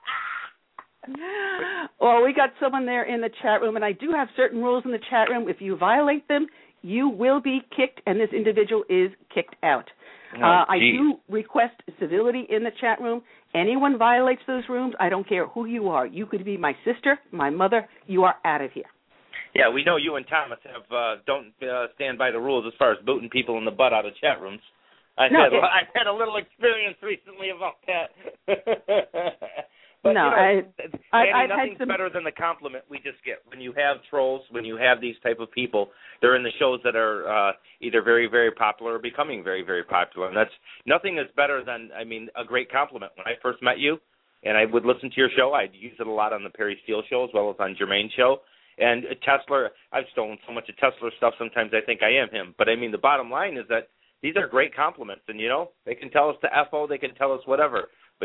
Well, we got someone there in the chat room, and I do have certain rules in the chat room. If you violate them, you will be kicked, and this individual is kicked out. I do request civility in the chat room. Anyone violates those rooms, I don't care who you are. You could be my sister, my mother. You are out of here. Yeah, we know you and Thomas don't stand by the rules as far as booting people in the butt out of chat rooms. I've had a little experience recently about that. But, nothing's better than the compliment we just get. When you have trolls, when you have these type of people, they're in the shows that are either very, very popular or becoming very, very popular. And nothing is better than, a great compliment. When I first met you and I would listen to your show, I'd use it a lot on the Perry Steele show as well as on Jermaine's show. And Tesla, I've stolen so much of Tesla's stuff, sometimes I think I am him. But, the bottom line is that these are great compliments. And, they can tell us to F-O, they can tell us whatever. But,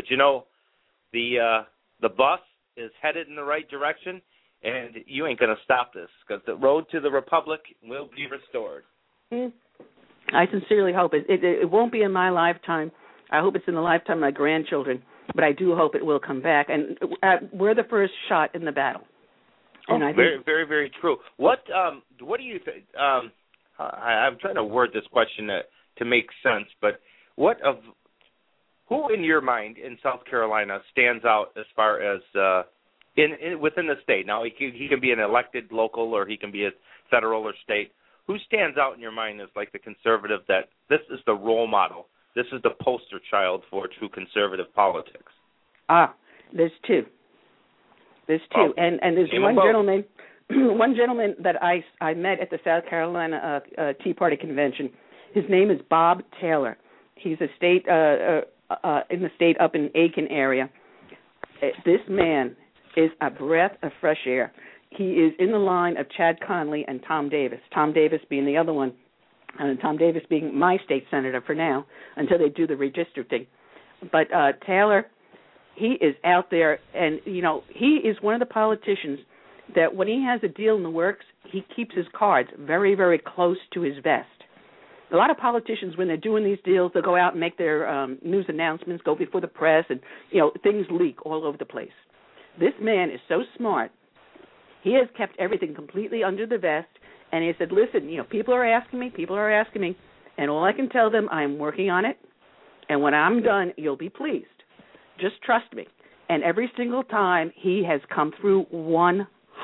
the bus is headed in the right direction, and you ain't going to stop this, because the road to the republic will be restored. I sincerely hope it. It won't be in my lifetime. I hope it's in the lifetime of my grandchildren, but I do hope it will come back. And we're the first shot in the battle. And I very, think, very, very true. What do you think? I'm trying to word this question to make sense, but who in your mind in South Carolina stands out as far as within the state? Now, he can be an elected local, or he can be a federal or state. Who stands out in your mind as like the conservative that this is the role model? This is the poster child for true conservative politics. There's two. And there's one gentleman that I met at the South Carolina Tea Party convention. His name is Bob Taylor. He's a state in the state up in Aiken area. This man is a breath of fresh air. He is in the line of Chad Conley and Tom Davis. Tom Davis being the other one, and Tom Davis being my state senator for now until they do the redistricting. But Taylor, he is out there, and he is one of the politicians that when he has a deal in the works, he keeps his cards very, very close to his vest. A lot of politicians, when they're doing these deals, they'll go out and make their news announcements, go before the press, and things leak all over the place. This man is so smart. He has kept everything completely under the vest, and he said, listen, people are asking me, and all I can tell them, I'm working on it, and when I'm done, you'll be pleased. Just trust me. And every single time, he has come through 100%.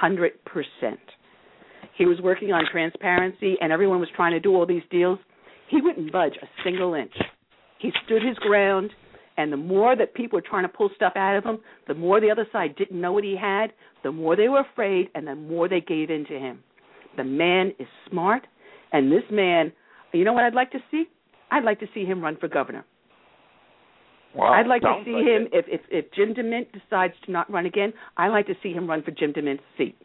He was working on transparency, and everyone was trying to do all these deals. He wouldn't budge a single inch. He stood his ground, and the more that people were trying to pull stuff out of him, the more the other side didn't know what he had, the more they were afraid, and the more they gave in to him. The man is smart, and this man, you know what I'd like to see? I'd like to see him run for governor. Wow, I'd like to see him, if Jim DeMint decides to not run again, I'd like to see him run for Jim DeMint's seat.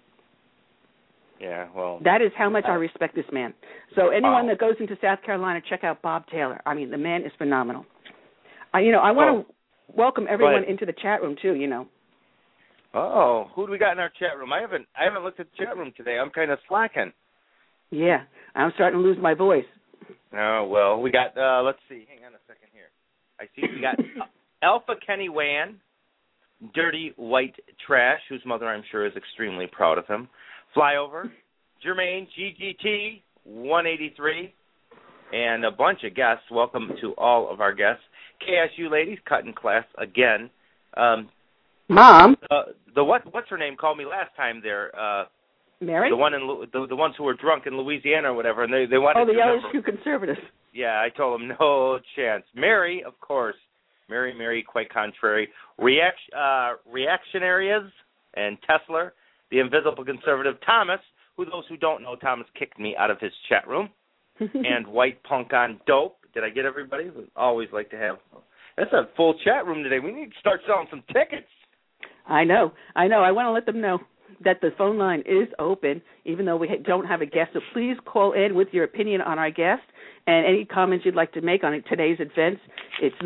Yeah, well. That is how much I respect this man. So anyone that goes into South Carolina, check out Bob Taylor. I mean, the man is phenomenal. I want to welcome everyone into the chat room, too, Oh, who do we got in our chat room? I haven't looked at the chat room today. I'm kind of slacking. Yeah, I'm starting to lose my voice. Oh, well, we got, let's see. Hang on a second here. I see we got Alpha Kenny Wan, Dirty White Trash, whose mother I'm sure is extremely proud of him. Flyover, Jermaine GGT 183, and a bunch of guests. Welcome to all of our guests. KSU ladies cutting class again. Mom, what's her name called me last time there. Mary, the ones who were drunk in Louisiana or whatever, and they wanted. Oh, the LSU conservatives. Yeah, I told them no chance. Mary, of course. Mary, quite contrary. Reactionaries and Tesla. The invisible conservative Thomas, who those who don't know, Thomas kicked me out of his chat room, and White Punk on Dope. Did I get everybody? We always like to have. That's a full chat room today. We need to start selling some tickets. I know. I want to let them know that the phone line is open, even though we don't have a guest. So please call in with your opinion on our guest and any comments you'd like to make on today's events. It's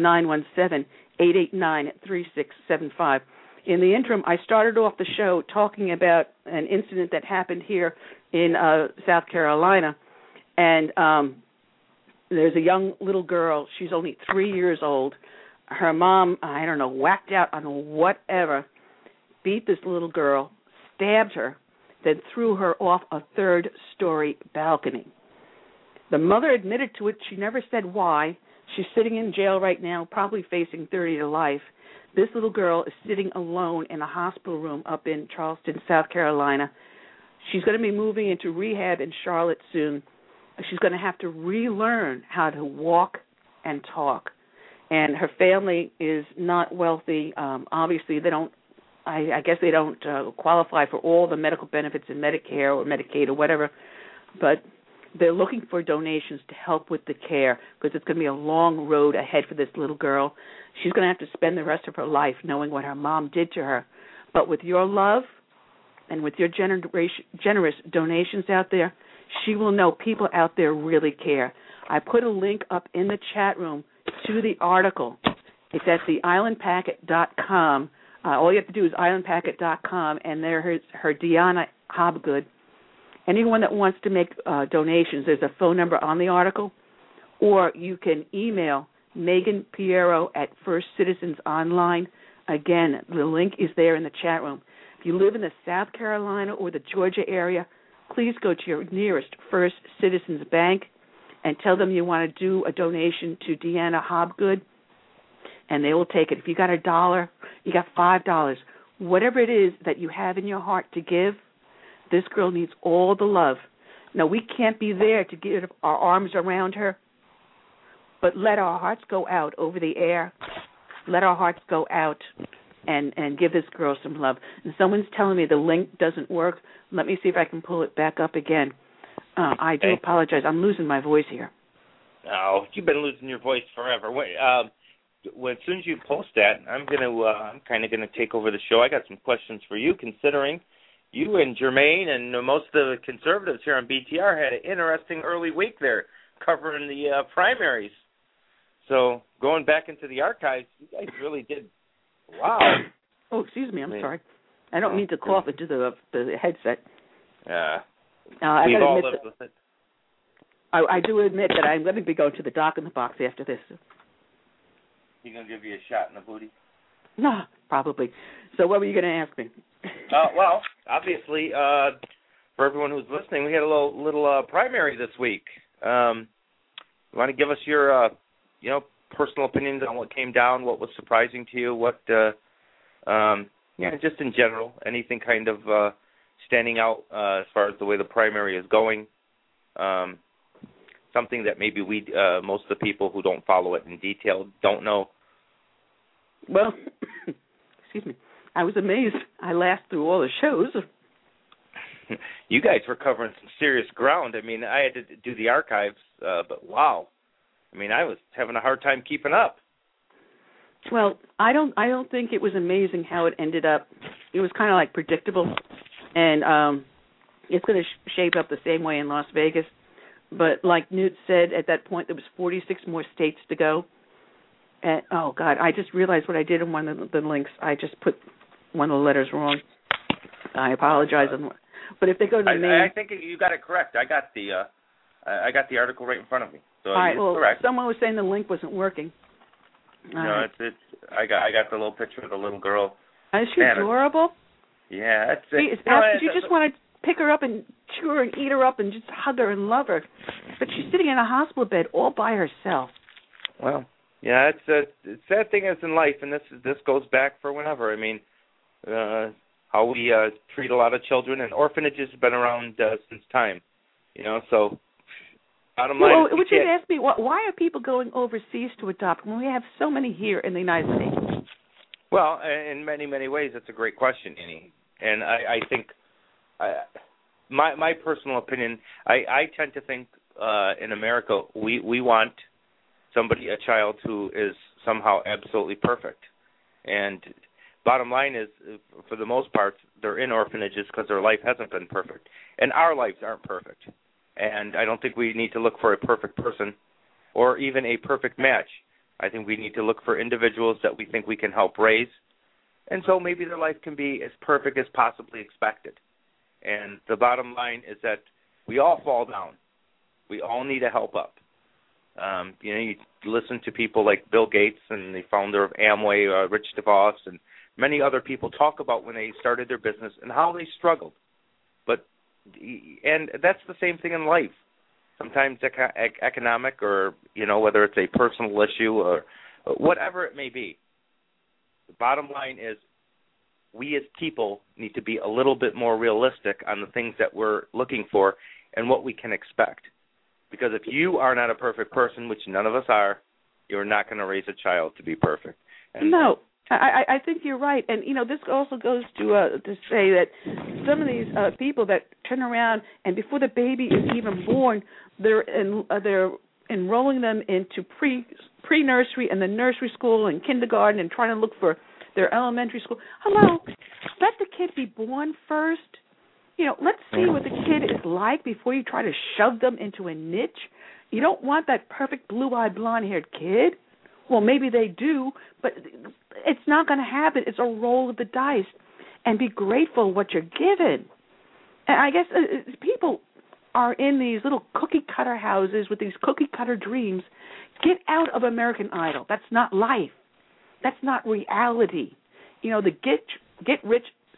917-889-3675. In the interim, I started off the show talking about an incident that happened here in South Carolina, and there's a young little girl. She's only 3 years old. Her mom, I don't know, whacked out on whatever, beat this little girl, stabbed her, then threw her off a third-story balcony. The mother admitted to it. She never said why. She's sitting in jail right now, probably facing 30 to life. This little girl is sitting alone in a hospital room up in Charleston, South Carolina. She's going to be moving into rehab in Charlotte soon. She's going to have to relearn how to walk and talk. And her family is not wealthy. Obviously, they don't. I guess they don't qualify for all the medical benefits in Medicare or Medicaid or whatever. But they're looking for donations to help with the care because it's going to be a long road ahead for this little girl. She's going to have to spend the rest of her life knowing what her mom did to her. But with your love and with your generous donations out there, she will know people out there really care. I put a link up in the chat room to the article. It's at theislandpacket.com. All you have to do is islandpacket.com, and there's her Deanna Hobgood. Anyone that wants to make donations, there's a phone number on the article, or you can email Megan Piero at First Citizens Online. Again, the link is there in the chat room. If you live in the South Carolina or the Georgia area, please go to your nearest First Citizens Bank and tell them you want to do a donation to Deanna Hobgood, and they will take it. If you got $1, you got $5, whatever it is that you have in your heart to give, this girl needs all the love. Now, we can't be there to give our arms around her, but let our hearts go out over the air. Let our hearts go out and give this girl some love. And someone's telling me the link doesn't work. Let me see if I can pull it back up again. I do apologize. I'm losing my voice here. Oh, you've been losing your voice forever. Wait, as soon as you post that, I'm kind of gonna take over the show. I got some questions for you, considering you and Jermaine and most of the conservatives here on BTR had an interesting early week there, covering the primaries. So going back into the archives, you guys really did. Wow. Oh, excuse me. I'm sorry. I don't mean to cough into the headset. We've all lived with it. I do admit that I'm going to be going to the doc in the box after this. You going to give you a shot in the booty? No, probably. So what were you going to ask me? Well, obviously, for everyone who's listening, we had a little primary this week. You want to give us your, personal opinions on what came down, what was surprising to you, what, just in general, anything kind of standing out as far as the way the primary is going, something that maybe most of the people who don't follow it in detail don't know. Well, excuse me, I was amazed. I laughed through all the shows. You guys were covering some serious ground. I mean, I had to do the archives, but wow. I mean, I was having a hard time keeping up. Well, I don't think it was amazing how it ended up. It was kind of like predictable, and it's going to shape up the same way in Las Vegas. But like Newt said, at that point, there was 46 more states to go. And, oh, God, I just realized what I did in one of the links. I just put one of the letters wrong. I apologize. But if they go to the main... I think you got it correct. I got the article right in front of me. So all right, well, correct. Someone was saying the link wasn't working. No, it's I got the little picture of the little girl. Is she adorable? Yeah, it's you just want to pick her up and chew her and eat her up and just hug her and love her. But she's sitting in a hospital bed all by herself. Well, yeah, it's a sad thing is in life, and this goes back for whenever. I mean, how we treat a lot of children, and orphanages have been around since time. So bottom line. Well, would you ask me why are people going overseas to adopt when we have so many here in the United States? Well, in many, many ways, that's a great question, Annie. And I think my personal opinion, I tend to think in America we want a child who is somehow absolutely perfect. And bottom line is, for the most part, they're in orphanages because their life hasn't been perfect. And our lives aren't perfect. And I don't think we need to look for a perfect person or even a perfect match. I think we need to look for individuals that we think we can help raise. And so maybe their life can be as perfect as possibly expected. And the bottom line is that we all fall down. We all need a help up. You listen to people like Bill Gates and the founder of Amway, Rich DeVos, and many other people talk about when they started their business and how they struggled. And that's the same thing in life. Sometimes economic or, whether it's a personal issue or whatever it may be. The bottom line is we as people need to be a little bit more realistic on the things that we're looking for and what we can expect. Because if you are not a perfect person, which none of us are, you're not going to raise a child to be perfect. And no, I think you're right. And, this also goes to say that some of these people that turn around and before the baby is even born, they're enrolling them into pre-nursery and the nursery school and kindergarten and trying to look for their elementary school. Hello, let the kid be born first. Let's see what the kid is like before you try to shove them into a niche. You don't want that perfect blue-eyed, blonde-haired kid. Well, maybe they do, but it's not going to happen. It's a roll of the dice. And be grateful what you're given. And I guess people are in these little cookie-cutter houses with these cookie-cutter dreams. Get out of American Idol. That's not life. That's not reality. The get rich,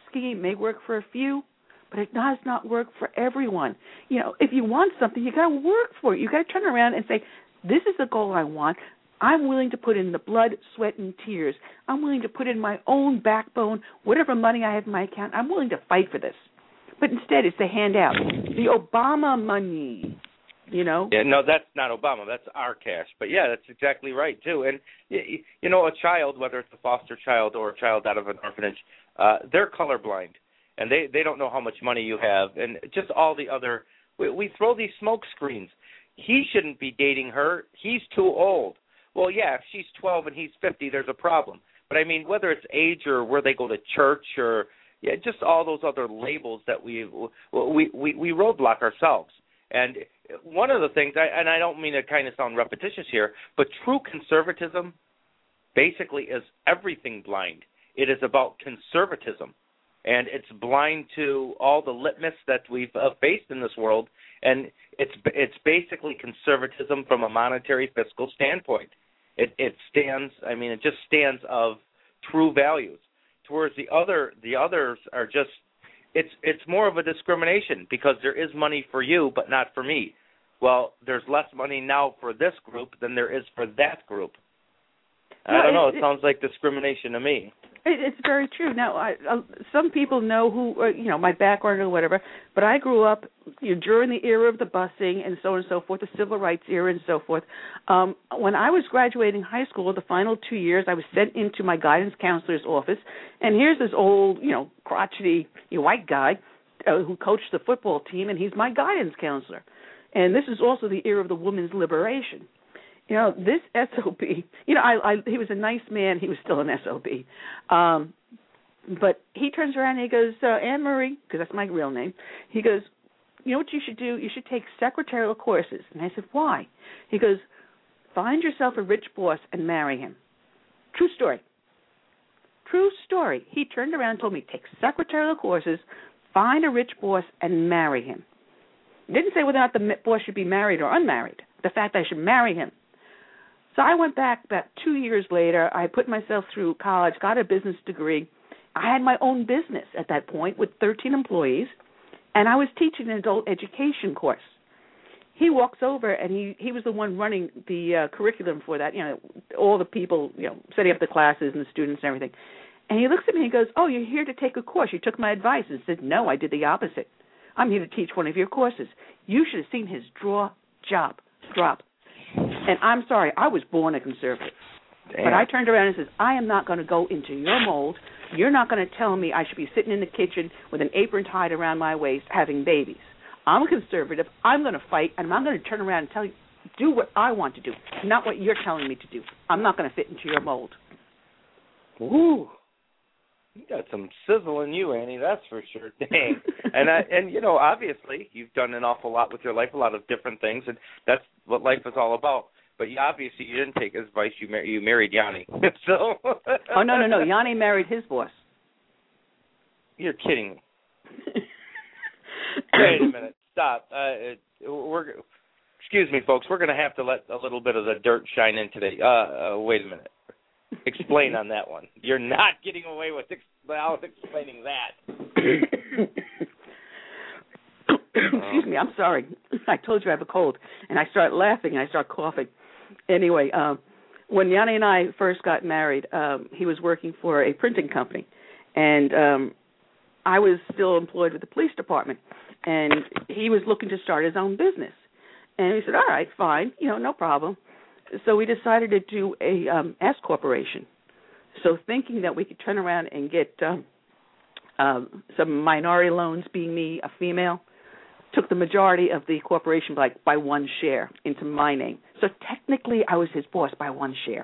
scheme may work for a few, but it does not work for everyone. If you want something, you got to work for it. You got to turn around and say, this is the goal I want. I'm willing to put in the blood, sweat, and tears. I'm willing to put in my own backbone, whatever money I have in my account. I'm willing to fight for this. But instead, it's the handout, the Obama money. Yeah, no, that's not Obama. That's our cash. But, yeah, that's exactly right, too. And, a child, whether it's a foster child or a child out of an orphanage, they're colorblind. And they don't know how much money you have. And just all the other – we throw these smoke screens. He shouldn't be dating her. He's too old. Well, yeah, if she's 12 and he's 50, there's a problem. But, I mean, whether it's age or where they go to church or just all those other labels that we roadblock ourselves. And one of the things, and I don't mean to kind of sound repetitious here, but true conservatism basically is everything blind. It is about conservatism, and it's blind to all the litmus that we've faced in this world, and it's basically conservatism from a monetary fiscal standpoint. It just stands of true values, towards the others are just. It's more of a discrimination because there is money for you, but not for me. Well, there's less money now for this group than there is for that group. I don't know. It sounds like discrimination to me. It's very true. Now, some people know who, my background or whatever, but I grew up during the era of the busing and so on and so forth, the civil rights era and so forth. When I was graduating high school, the final 2 years, I was sent into my guidance counselor's office, and here's this old, crotchety white guy who coached the football team, and he's my guidance counselor. And this is also the era of the women's liberation. This SOB, he was a nice man. He was still an SOB. But he turns around and he goes, Anne-Marie, because that's my real name, he goes, you know what you should do? You should take secretarial courses. And I said, why? He goes, find yourself a rich boss and marry him. True story. True story. He turned around and told me, take secretarial courses, find a rich boss, and marry him. He didn't say whether or not the boss should be married or unmarried. The fact that I should marry him. So I went back about 2 years later. I put myself through college, got a business degree. I had my own business at that point with 13 employees, and I was teaching an adult education course. He walks over, and he was the one running the curriculum for that, all the people, setting up the classes and the students and everything. And he looks at me and he goes, oh, you're here to take a course. You took my advice. And said, no, I did the opposite. I'm here to teach one of your courses. You should have seen his jaw drop. And I'm sorry, I was born a conservative. Damn. But I turned around and said, I am not going to go into your mold. You're not going to tell me I should be sitting in the kitchen with an apron tied around my waist having babies. I'm a conservative. I'm going to fight, and I'm going to turn around and tell you, do what I want to do, not what you're telling me to do. I'm not going to fit into your mold. Ooh. You got some sizzle in you, Annie, that's for sure. Dang. And obviously, you've done an awful lot with your life, a lot of different things, and that's what life is all about. But obviously, you didn't take his advice. You married Yanni. So. Oh, no. Yanni married his boss. You're kidding me. Wait a minute. Stop. Excuse me, folks. We're going to have to let a little bit of the dirt shine in today. Wait a minute. Explain on that one. You're not getting away with explaining that. Excuse me, I'm sorry. I told you I have a cold, and I start laughing and I start coughing. Anyway, when Yanni and I first got married, he was working for a printing company, and I was still employed with the police department, and he was looking to start his own business. And we said, all right, fine, no problem. So we decided to do a S corporation. So thinking that we could turn around and get some minority loans, being me, a female, took the majority of the corporation by one share into my name. So technically I was his boss by one share.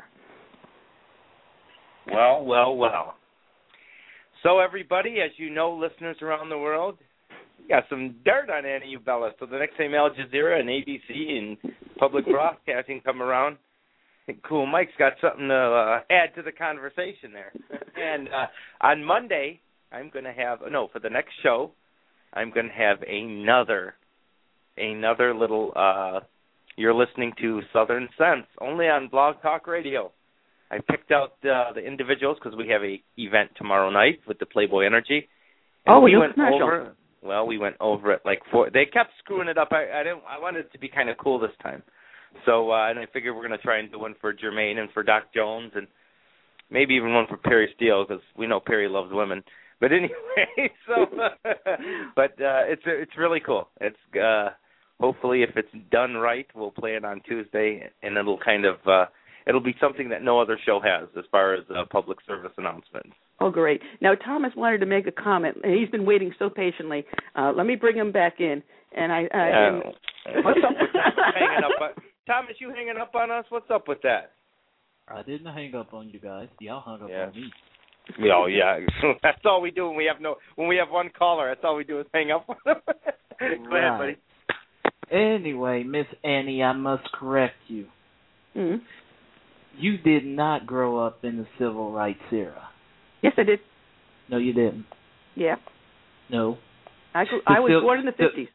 Well. So everybody, as you know, listeners around the world, you got some dirt on Annie Ubella. So the next time Al Jazeera and ABC and public broadcasting come around, Cool Mike's got something to add to the conversation there. And on Monday, I'm going to have, for the next show, I'm going to have another little, you're listening to Southern Sense, only on Blog Talk Radio. I picked out the individuals because we have an event tomorrow night with the Playboy Energy, And we went commercial. over. Well, we went over it like 4. They kept screwing it up. I wanted it to be kind of cool this time. So and I figured we're going to try and do one for Jermaine and for Doc Jones and maybe even one for Perry Steele because we know Perry loves women. But anyway, but it's really cool. It's hopefully if it's done right, we'll play it on Tuesday, and it'll kind of it'll be something that no other show has as far as public service announcements. Oh, great. Now, Thomas wanted to make a comment, and he's been waiting so patiently. Let me bring him back in. And what's up with that? Hanging up Thomas, you hanging up on us? What's up with that? I didn't hang up on you guys. Y'all hung up on me. Oh, yeah. That's all we do when we have one caller. That's all we do is hang up on them. Go ahead, buddy. Anyway, Miss Annie, I must correct you. Mm-hmm. You did not grow up in the civil rights era. Yes, I did. No, you didn't. Yeah. No. I was born in the 50s.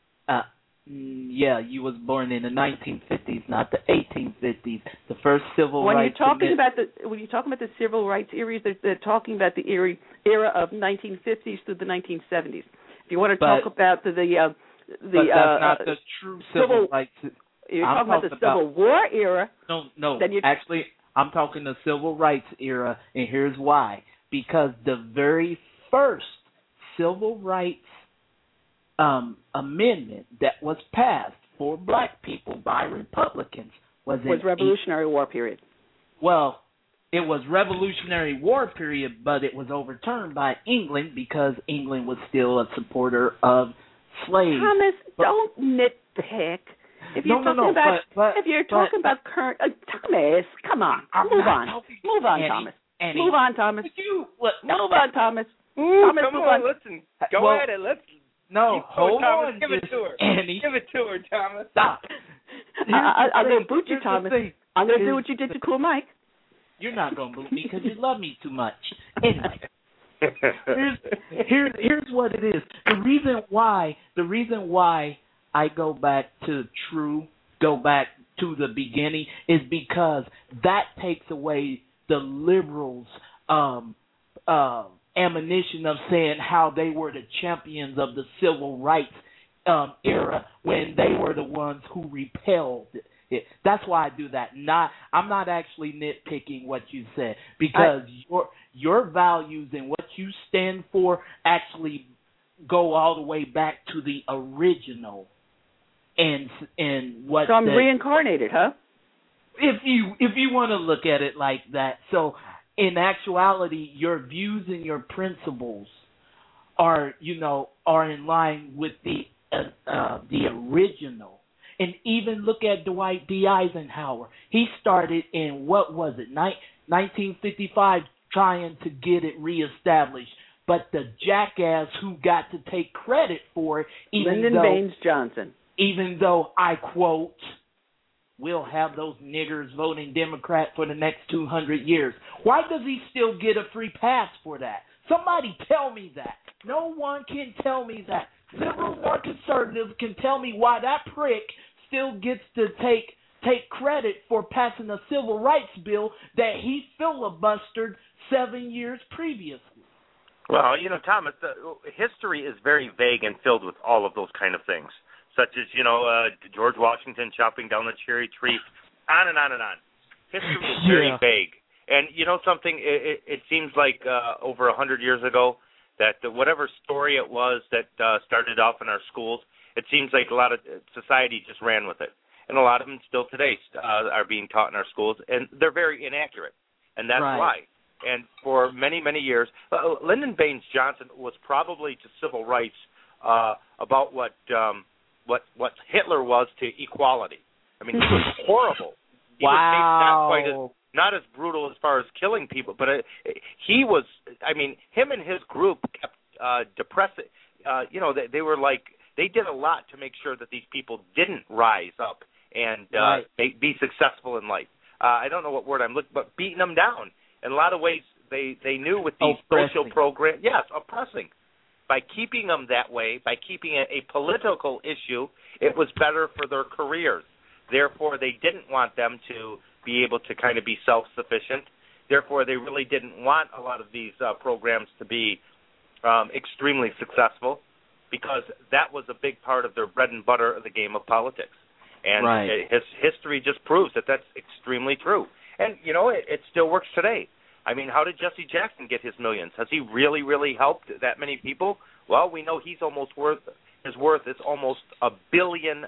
Yeah, you was born in the 1950s, not the 1850s. The first civil when rights. When you're talking about the civil rights eras, they're talking about the era of 1950s through the 1970s. If you want to talk about but that's not the true civil rights. You're talking about the Civil War era. No. Actually, I'm talking the civil rights era, and here's why. Because the very first civil rights amendment that was passed for black people by Republicans was Revolutionary War period. Well, it was Revolutionary War period, but it was overturned by England because England was still a supporter of slaves. Thomas, don't nitpick. If you're talking about current, Thomas, come on, move on, Thomas. Annie. Move on, Thomas. Move on, Thomas. Thomas, come on, listen. Go at it. Let's. No, hold Thomas. on. Give it to her. Annie. Give it to her, Thomas. Stop. I'm going to boot you, Thomas. I'm going to do what you did to Cool Mike. You're not going to boot me because you love me too much. Anyway, here's what it is. The reason why I go back to the beginning is because that takes away the liberals' ammunition of saying how they were the champions of the civil rights era when they were the ones who repelled it. That's why I do that. I'm not actually nitpicking what you said because your values and what you stand for actually go all the way back to the original. And what? So I'm reincarnated, huh? If you want to look at it like that, so in actuality, your views and your principles are in line with the original. And even look at Dwight D. Eisenhower. He started in, what was it, 1955, trying to get it reestablished. But the jackass who got to take credit for it, Lyndon Baines Johnson. Even though, I quote, we'll have those niggers voting Democrat for the next 200 years. Why does he still get a free pass for that? Somebody tell me that. No one can tell me that. Liberals or conservatives can tell me why that prick still gets to take credit for passing a civil rights bill that he filibustered 7 years previously. Well, Thomas, history is very vague and filled with all of those kind of things, such as, George Washington chopping down the cherry tree, on and on and on. History is very vague. And something, it seems like over 100 years ago that whatever story it was that started off in our schools, it seems like a lot of society just ran with it. And a lot of them still today are being taught in our schools, and they're very inaccurate. And that's why. And for many, many years, Lyndon Baines Johnson was probably to civil rights about what Hitler was to equality. I mean, he was horrible. He was not as brutal as far as killing people, but he was. I mean, him and his group kept depressing. They were like they did a lot to make sure that these people didn't rise up and be successful in life. I don't know what word I'm looking, but beating them down. In a lot of ways, they knew with these social programs, oppressing. By keeping them that way, by keeping it a political issue, it was better for their careers. Therefore, they didn't want them to be able to kind of be self-sufficient. Therefore, they really didn't want a lot of these programs to be extremely successful, because that was a big part of their bread and butter of the game of politics. And his history just proves that that's extremely true. And, it still works today. I mean, how did Jesse Jackson get his millions? Has he really, really helped that many people? Well, we know his worth is almost $1 billion.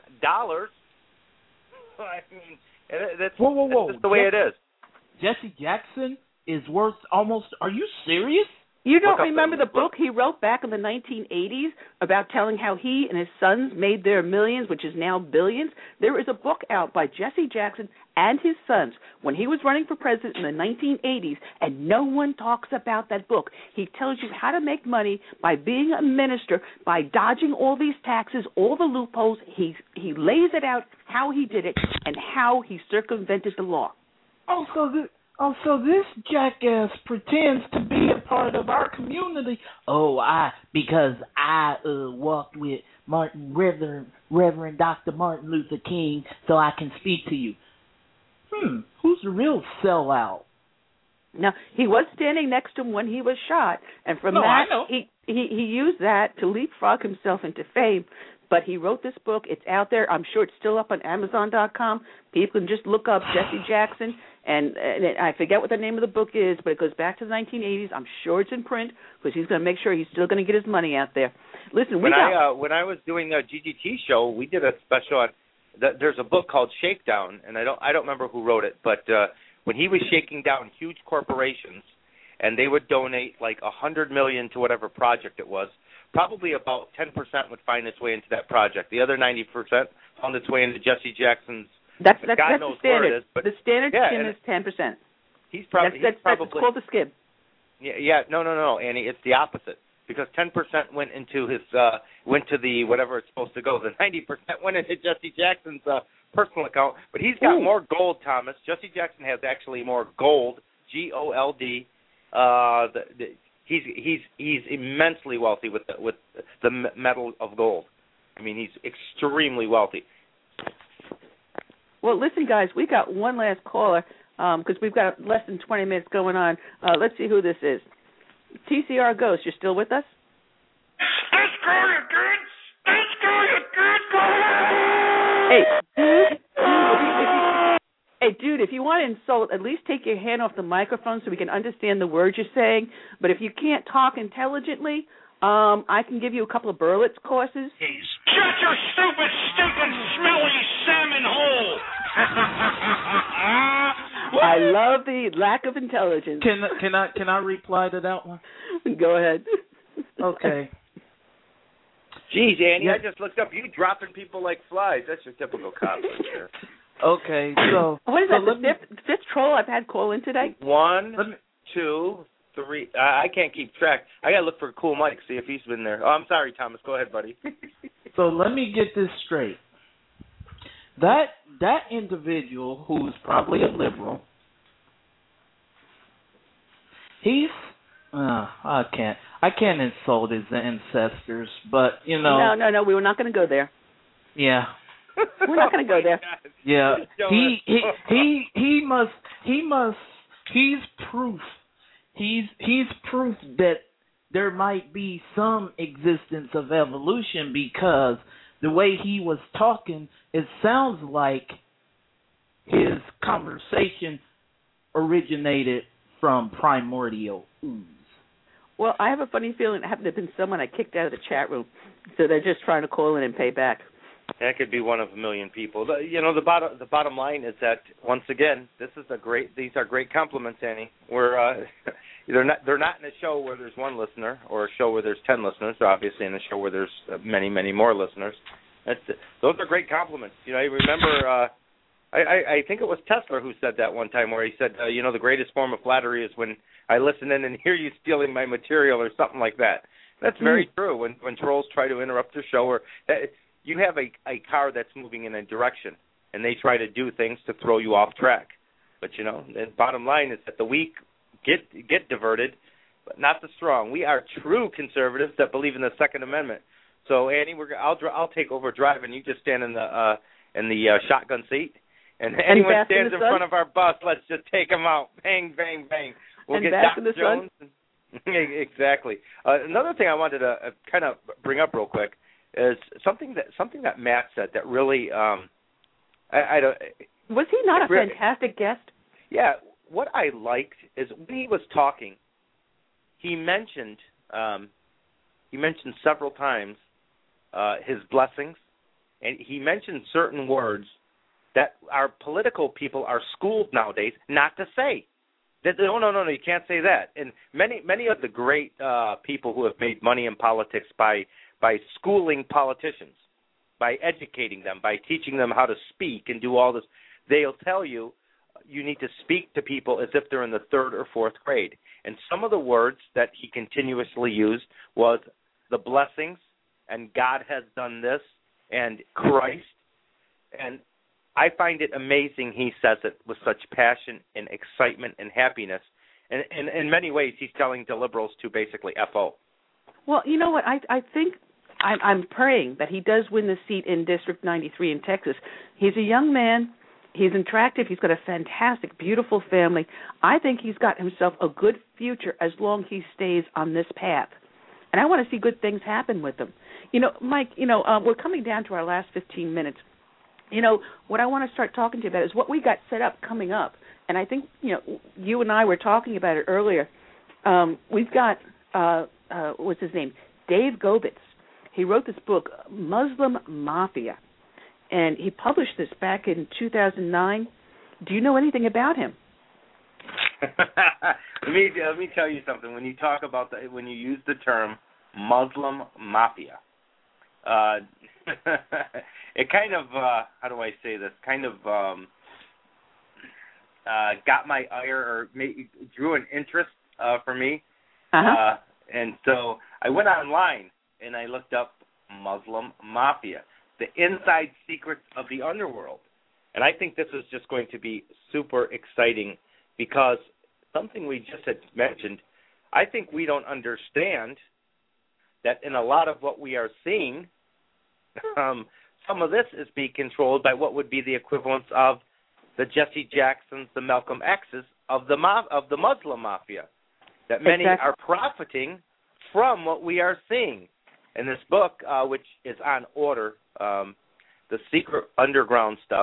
I mean, that's just the way it is. Jesse Jackson is worth almost. Are you serious? You don't remember the book he wrote back in the 1980s about telling how he and his sons made their millions, which is now billions? There is a book out by Jesse Jackson and his sons when he was running for president in the 1980s, and no one talks about that book. He tells you how to make money by being a minister, by dodging all these taxes, all the loopholes. He lays it out how he did it and how he circumvented the law. So this jackass pretends to be a part of our community. Because I walked with Reverend Dr. Martin Luther King, so I can speak to you. Who's the real sellout? Now, he was standing next to him when he was shot, and from he used that to leapfrog himself into fame. But he wrote this book. It's out there. I'm sure it's still up on Amazon.com. People can just look up Jesse Jackson, and I forget what the name of the book is, but it goes back to the 1980s. I'm sure it's in print because he's going to make sure he's still going to get his money out there. Listen, when I was doing the GGT show, we did a special on. There's a book called Shakedown, and I don't remember who wrote it, but when he was shaking down huge corporations, and they would donate like $100 million to whatever project it was. Probably about 10% would find its way into that project. The other 90% found its way into Jesse Jackson's. That's God knows the standard. Where it is, but the standard skim is 10%. He's probably it's called the skim. Yeah. No, Annie. It's the opposite, because 10% went into his went to the whatever it's supposed to go. The 90% went into Jesse Jackson's personal account. But he's got more gold, Thomas. Jesse Jackson has actually more gold. GOLD. He's immensely wealthy with the metal of gold. I mean, he's extremely wealthy. Well, listen, guys, we got one last caller because we've got less than 20 minutes going on. Let's see who this is. TCR Ghost, you're still with us? Hey, dude, if you want to insult, at least take your hand off the microphone so we can understand the words you're saying. But if you can't talk intelligently, I can give you a couple of Berlitz courses. Shut your stupid, stinking, smelly salmon hole! I love the lack of intelligence. Can I reply to that one? Go ahead. Okay. Geez, Andy, I just looked up. You dropping people like flies. That's your typical cop right there. Okay, so... What is that, the fifth troll I've had call in today? 1, 2, 3... I can't keep track. I got to look for a cool mic, see if he's been there. Oh, I'm sorry, Thomas. Go ahead, buddy. So let me get this straight. That individual, who's probably a liberal, he's... I can't insult his ancestors, but, you know... No, we were not going to go there. Yeah. We're not going to go there. Yeah, he's proof. He's proof that there might be some existence of evolution, because the way he was talking, it sounds like his conversation originated from primordial ooze. Well, I have a funny feeling it happened to have been someone I kicked out of the chat room, so they're just trying to call in and pay back. That could be one of a million people. The bottom line is that, once again, these are great compliments, Annie. We're they're not in a show where there's one listener or a show where there's 10 listeners. They're obviously in a show where there's many, many more listeners. Those are great compliments. You know, I remember I think it was Tesla who said that one time, where he said, the greatest form of flattery is when I listen in and hear you stealing my material, or something like that. That's very true. When trolls try to interrupt your show, or you have a car that's moving in a direction, and they try to do things to throw you off track. But, the bottom line is that the weak get diverted, but not the strong. We are true conservatives that believe in the Second Amendment. So, Annie, I'll take over driving. You just stand in the shotgun seat. And anyone stands in front of our bus, let's just take them out. Bang, bang, bang. We'll get Doc Jones. Exactly. Another thing I wanted to kind of bring up real quick is something that Matt said that really I don't. Was he not a fantastic guest? Yeah. What I liked is when he was talking, he mentioned several times his blessings, and he mentioned certain words that our political people are schooled nowadays not to say. That no, you can't say that. And many of the great people who have made money in politics by schooling politicians, by educating them, by teaching them how to speak and do all this, they'll tell you need to speak to people as if they're in the 3rd or 4th grade. And some of the words that he continuously used was the blessings and God has done this and Christ. And I find it amazing he says it with such passion and excitement and happiness. And in many ways, he's telling the liberals to basically F.O. Well, you know what? I think I'm praying that he does win the seat in District 93 in Texas. He's a young man. He's attractive. He's got a fantastic, beautiful family. I think he's got himself a good future as long as he stays on this path. And I want to see good things happen with him. You know, Mike, we're coming down to our last 15 minutes. What I want to start talking to you about is what we got set up coming up. And I think, you and I were talking about it earlier. We've got, what's his name? Dave Gobitz. He wrote this book, Muslim Mafia. And he published this back in 2009. Do you know anything about him? Let me tell you something. When you talk about when you use the term Muslim Mafia, it kind of how do I say this? Kind of got my ire or drew an interest for me. And so I went online and I looked up Muslim Mafia, the inside secrets of the underworld. And I think this is just going to be super exciting because something we just had mentioned, I think we don't understand that in a lot of what we are seeing, some of this is being controlled by what would be the equivalents of the Jesse Jacksons, the Malcolm X's of the Muslim Mafia, that many are profiting from what we are seeing. In this book, which is on order, the secret underground stuff,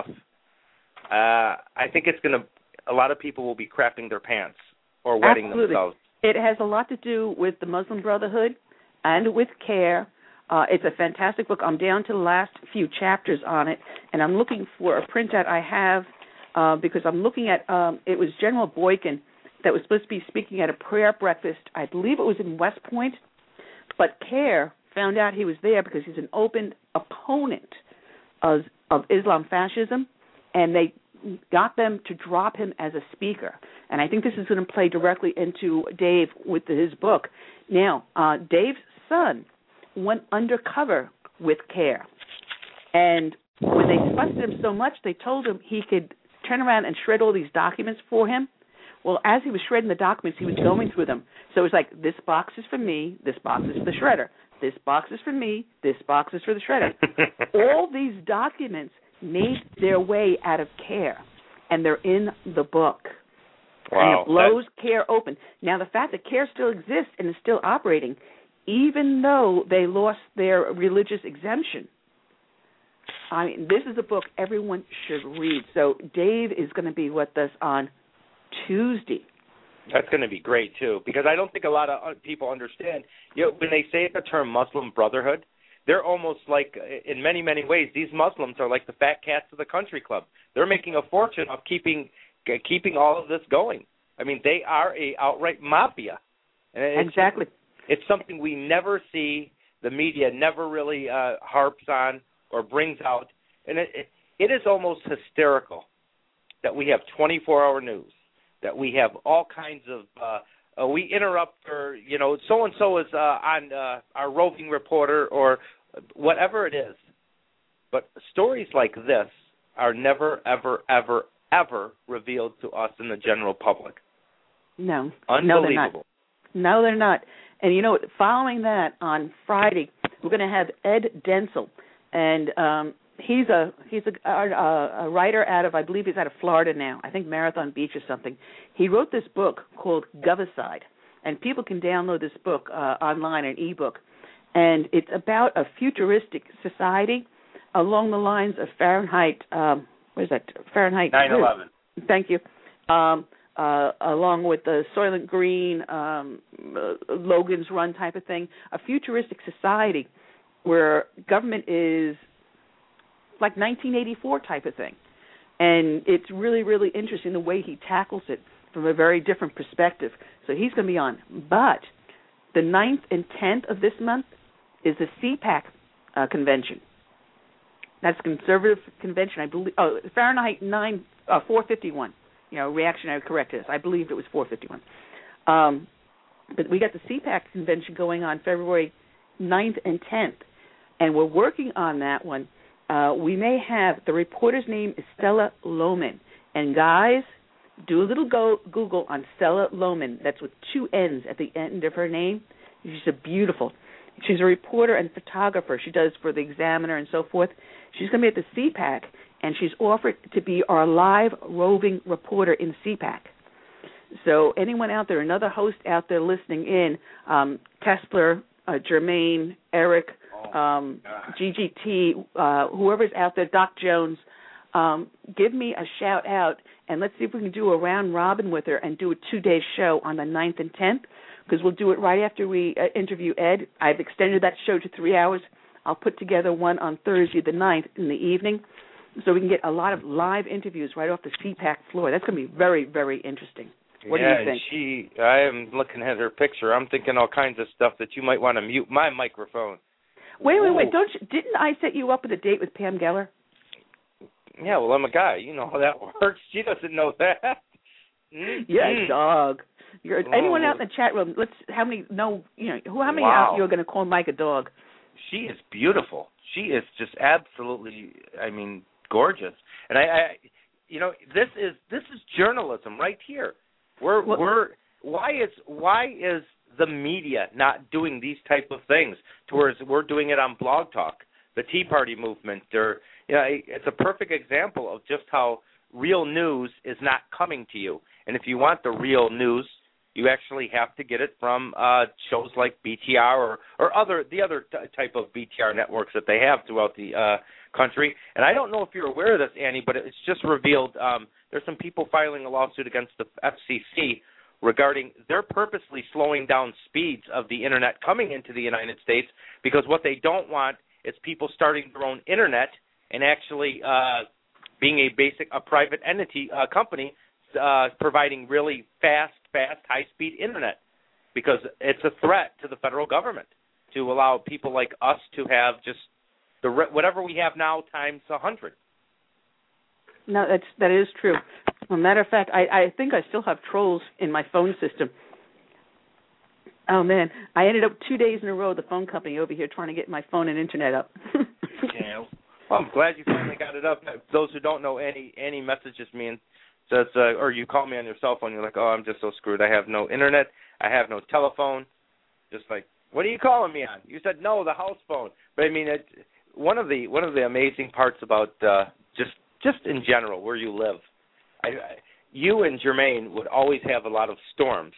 I think it's going to, a lot of people will be crapping their pants or wetting themselves. It has a lot to do with the Muslim Brotherhood and with CARE. It's a fantastic book. I'm down to the last few chapters on it, and I'm looking for a printout I have because I'm looking at, it was General Boykin that was supposed to be speaking at a prayer breakfast. I believe it was in West Point, but CARE found out he was there because he's an open opponent of Islam fascism, and they got them to drop him as a speaker. And I think this is going to play directly into Dave with his book. Now, Dave's son went undercover with CARE, and when they fussed him so much, they told him he could turn around and shred all these documents for him. Well, as he was shredding the documents, he was going through them. So it was like, this box is for me, this box is for the shredder. This box is for me, this box is for the shredder. All these documents made their way out of CARE, and they're in the book. Wow. And it blows CARE open. Now, the fact that CARE still exists and is still operating, even though they lost their religious exemption, I mean, this is a book everyone should read. So Dave is going to be with us on Tuesday. That's going to be great, too, because I don't think a lot of people understand. When they say the term Muslim Brotherhood, they're almost like, in many, many ways, these Muslims are like the fat cats of the country club. They're making a fortune of keeping all of this going. I mean, they are a outright mafia. And exactly. It's something we never see. The media never really harps on or brings out. And it is almost hysterical that we have 24-hour news, that we have all kinds of we interrupt for, so-and-so is on our roving reporter or whatever it is. But stories like this are never, ever, ever, ever revealed to us in the general public. No. Unbelievable. No, they're not. And, following that on Friday, we're going to have Ed Denzel. And he's a writer out of, I believe he's out of Florida now. I think Marathon Beach or something. He wrote this book called Govicide. and people can download this book online, an ebook, and it's about a futuristic society along the lines of Fahrenheit. What is that? Fahrenheit 9/11. Thank you. Along with the Soylent Green, Logan's Run type of thing, a futuristic society where government is like 1984 type of thing. And it's really, really interesting the way he tackles it from a very different perspective. So he's going to be on. But the 9th and 10th of this month is the CPAC convention. That's conservative convention, I believe. Oh, Fahrenheit 451. Reactionary correctness. I believe it was 451. But we got the CPAC convention going on February 9th and 10th, and we're working on that one. We may have, the reporter's name is Stella Lohman. And guys, do a little Google on Stella Lohman. That's with 2 N's at the end of her name. She's She's a reporter and photographer. She does for the Examiner and so forth. She's going to be at the CPAC, and she's offered to be our live roving reporter in CPAC. So anyone out there, another host out there listening in, Kessler, Jermaine, Eric, GGT, whoever's out there, Doc Jones, give me a shout out, and let's see if we can do a round robin with her and do a 2-day show on the 9th and 10th, because we'll do it right after we interview Ed. I've extended that show to 3 hours. I'll put together one on Thursday the 9th in the evening, so we can get a lot of live interviews right off the CPAC floor. That's going to be very, very interesting. What do you think? I am looking at her picture. I'm thinking all kinds of stuff that you might want to mute my microphone. Wait. Didn't I set you up with a date with Pam Geller? Yeah, well, I'm a guy. You know how that works. She doesn't know that. Yeah, dog. Anyone out in the chat room? How many out you are going to call Mike a dog? She is beautiful. She is just absolutely, gorgeous. And this is journalism right here. Why is the media not doing these type of things? Towards we're doing it on Blog Talk, the Tea Party movement, it's a perfect example of just how real news is not coming to you. And if you want the real news, you actually have to get it from shows like BTR or the other type of BTR networks that they have throughout the country. And I don't know if you're aware of this, Annie, but it's just revealed there's some people filing a lawsuit against the FCC regarding they're purposely slowing down speeds of the Internet coming into the United States, because what they don't want is people starting their own Internet and actually being a private entity company providing really fast, high-speed Internet, because it's a threat to the federal government to allow people like us to have just whatever we have now times 100. No, that is true. As a matter of fact, I think I still have trolls in my phone system. Oh, man. I ended up 2 days in a row, the phone company over here, trying to get my phone and Internet up. Yeah. Well, I'm glad you finally got it up. Those who don't know, Annie messages me and says, or you call me on your cell phone, you're like, oh, I'm just so screwed. I have no Internet. I have no telephone. Just like, what are you calling me on? You said, no, the house phone. But, one of the amazing parts about just in general where you live, you and Jermaine would always have a lot of storms.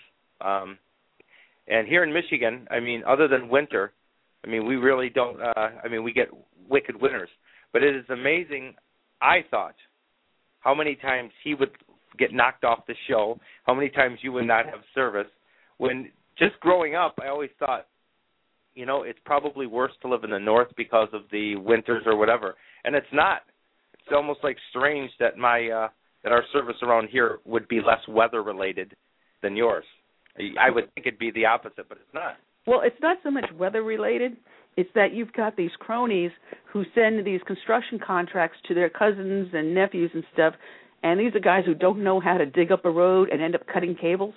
And here in Michigan, other than winter, we really don't, we get wicked winters. But it is amazing, I thought, how many times he would get knocked off the show, how many times you would not have service. When just growing up, I always thought, it's probably worse to live in the north because of the winters or whatever. And it's not. It's almost like strange that that our service around here would be less weather-related than yours. I would think it'd be the opposite, but it's not. Well, it's not so much weather-related. It's that you've got these cronies who send these construction contracts to their cousins and nephews and stuff, and these are guys who don't know how to dig up a road and end up cutting cables.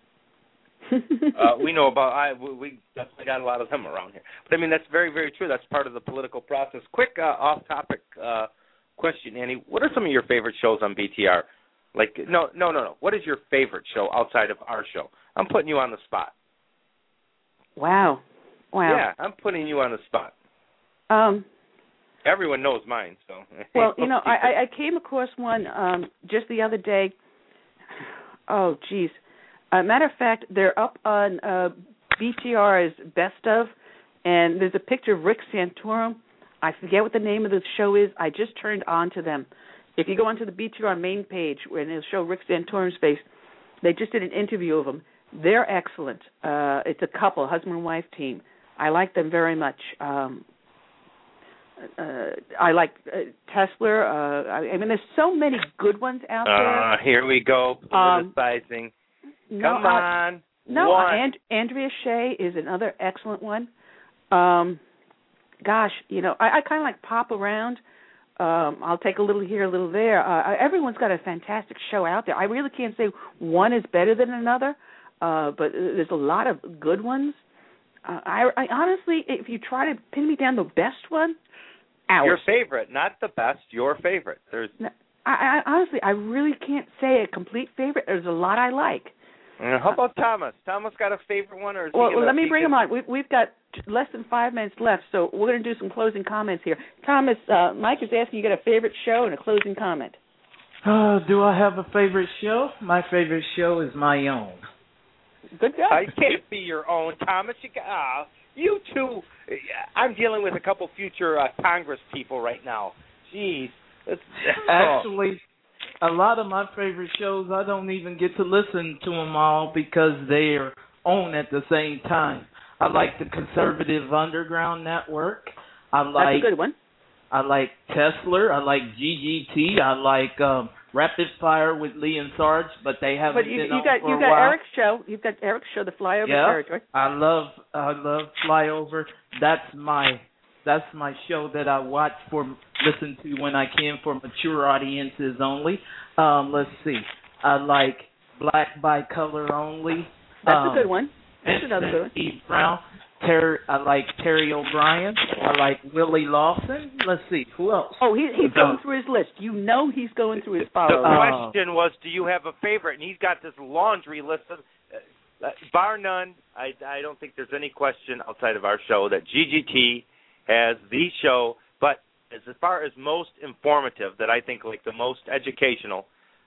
We know about, we definitely got a lot of them around here. But, that's very, very true. That's part of the political process. Quick off-topic question, Annie. What are some of your favorite shows on BTR? No. What is your favorite show outside of our show? I'm putting you on the spot. Wow. Yeah, I'm putting you on the spot. Everyone knows mine, so. Well, I came across one just the other day. Oh, geez. Matter of fact, they're up on BTR's Best Of, and there's a picture of Rick Santorum. I forget what the name of the show is. I just turned on to them. If you go onto the BTR main page, where it'll show Rick Santorum's face, they just did an interview of them. They're excellent. It's a couple, husband and wife team. I like them very much. I like Tesler. I mean, there's so many good ones out there. Here we go, politicizing. Come on. No, Andrea Shea is another excellent one. Gosh, you know, I kind of like pop around. I'll take a little here, a little there. Everyone's got a fantastic show out there. I really can't say one is better than another, but there's a lot of good ones. I honestly, if you try to pin me down the best one, ours. Your favorite, not the best, your favorite. I honestly, I really can't say a complete favorite. There's a lot I like. How about Thomas? Thomas got a favorite one, or is well, let me bring him on. We've got less than 5 minutes left, so we're going to do some closing comments here. Thomas, Mike is asking you got a favorite show and a closing comment. Do I have a favorite show? My favorite show is my own. Good job. It can't be your own, Thomas. You two. I'm dealing with a couple future Congress people right now. Jeez. Actually, a lot of my favorite shows, I don't even get to listen to them all because they're on at the same time. I like the Conservative Underground Network. That's a good one. I like Tesler. I like GGT. I like Rapid Fire with Lee and Sarge, but they haven't been on for a while. You got Eric's show. You've got Eric's show, The Flyover Territory. I love Flyover. That's my show that I watch listen to when I can for mature audiences only. Let's see. I like Black by Color Only. That's a good one. That's another good one. Steve Brown. I like Terry O'Brien. I like Willie Lawson. Let's see. Who else? Oh, he's going through his list. You know he's going through his followers. The question was, do you have a favorite? And he's got this laundry list of, bar none, I don't think there's any question outside of our show that GGT has the show, but as far as most informative, that I think like the most educational,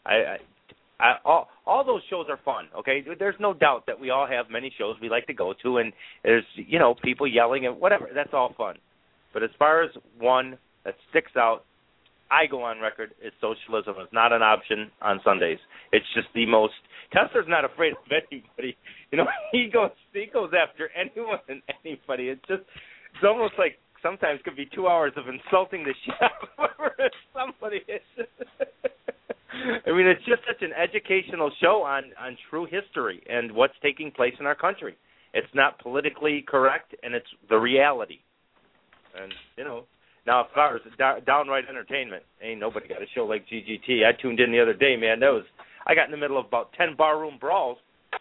all those shows are fun, okay? There's no doubt that we all have many shows we like to go to, and there's, people yelling and whatever. That's all fun. But as far as one that sticks out, I go on record, is socialism. It's not an option on Sundays. It's just the most. Tesler's not afraid of anybody. He goes after anyone and anybody. It's almost like sometimes could be 2 hours of insulting the shit out of whoever somebody is. I mean, it's just such an educational show on true history and what's taking place in our country. It's not politically correct, and it's the reality. And, now as far as downright entertainment, ain't nobody got a show like GGT. I tuned in the other day, man. I got in the middle of about 10 barroom brawls.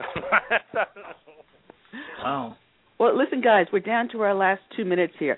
Wow. Well, listen, guys, we're down to our last 2 minutes here.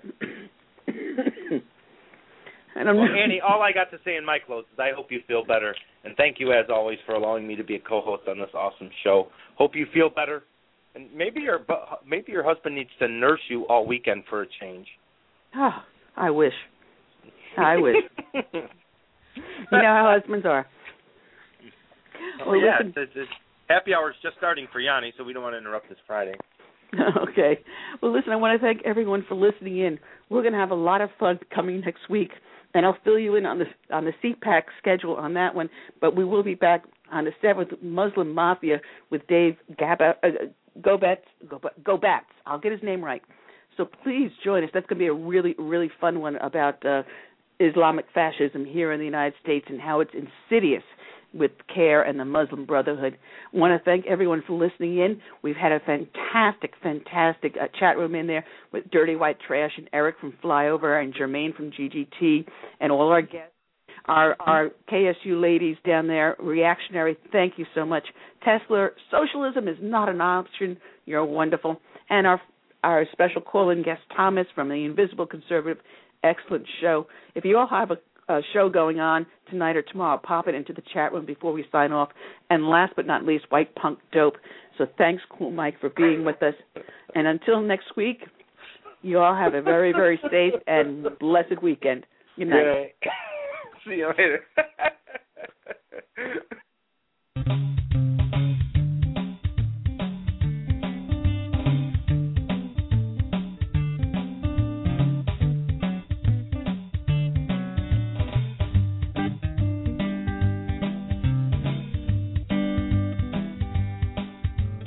Annie, all I got to say in my close is I hope you feel better, and thank you, as always, for allowing me to be a co-host on this awesome show. Hope you feel better, and maybe your husband needs to nurse you all weekend for a change. Oh, I wish. You know how husbands are. Well, yeah, it's happy hour is just starting for Yanni, so we don't want to interrupt this Friday. Okay. Well, listen, I want to thank everyone for listening in. We're going to have a lot of fun coming next week, and I'll fill you in on the CPAC schedule on that one. But we will be back on the 7th, Muslim Mafia, with Dave Gobetz. I'll get his name right. So please join us. That's going to be a really, really fun one about Islamic fascism here in the United States and how it's insidious with CARE and the Muslim Brotherhood. I want to thank everyone for listening in. We've had a fantastic chat room in there with Dirty White Trash and Eric from Flyover and Jermaine from GGT and all our guests. Our KSU ladies down there, Reactionary, thank you so much. Tesler, socialism is not an option. You're wonderful. And our special call-in guest, Thomas from the Invisible Conservative, excellent show. If you all have a show going on tonight or tomorrow, pop it into the chat room before we sign off. And last but not least, White Punk Dope. So thanks, Cool Mike, for being with us. And until next week, you all have a very, very safe and blessed weekend. Good night. Right. See you later.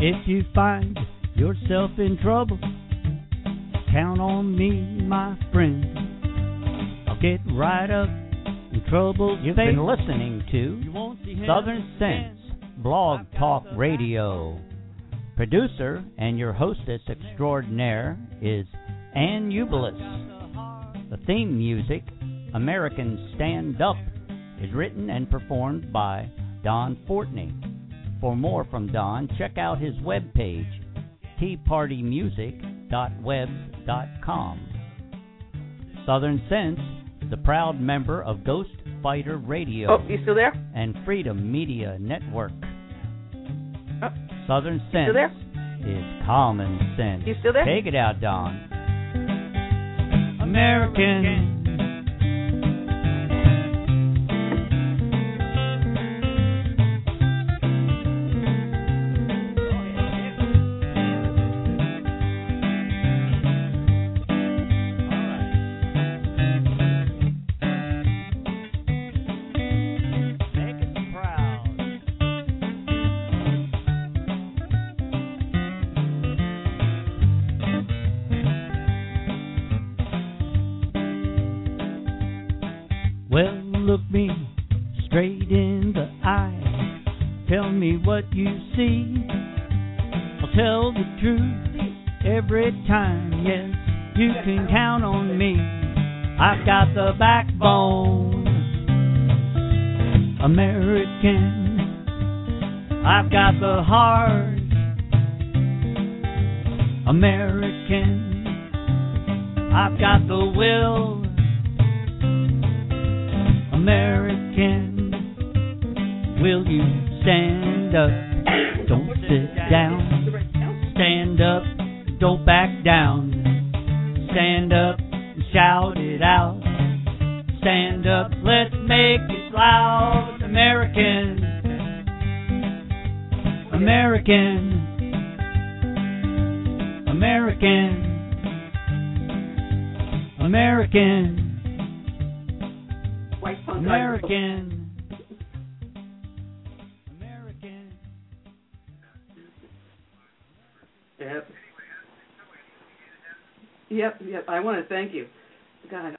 If you find yourself in trouble, count on me, my friend. I'll get right up in trouble. You've been listening to Southern Sense Blog Talk Radio. Producer and your hostess extraordinaire is Ann Ubelis. The theme music, American Stand Up, is written and performed by Don Fortney. For more from Don, check out his webpage, teapartymusic.webs.com. Southern Sense is a proud member of Ghost Fighter Radio. Oh, you still there? And Freedom Media Network. Oh, Southern Sense is common sense. You still there? Take it out, Don. American. Well, look me straight in the eye. Tell me what you see. I'll tell the truth every time. Yes, you can count on me. I've got the backbone, American. I've got the heart, American. I've got the will, American. Will you stand up? Don't sit down. Stand up. Don't back down. Stand up and shout it out. Stand up. Let's make it loud. American. American. American. American. American. Yep. I want to thank you. God,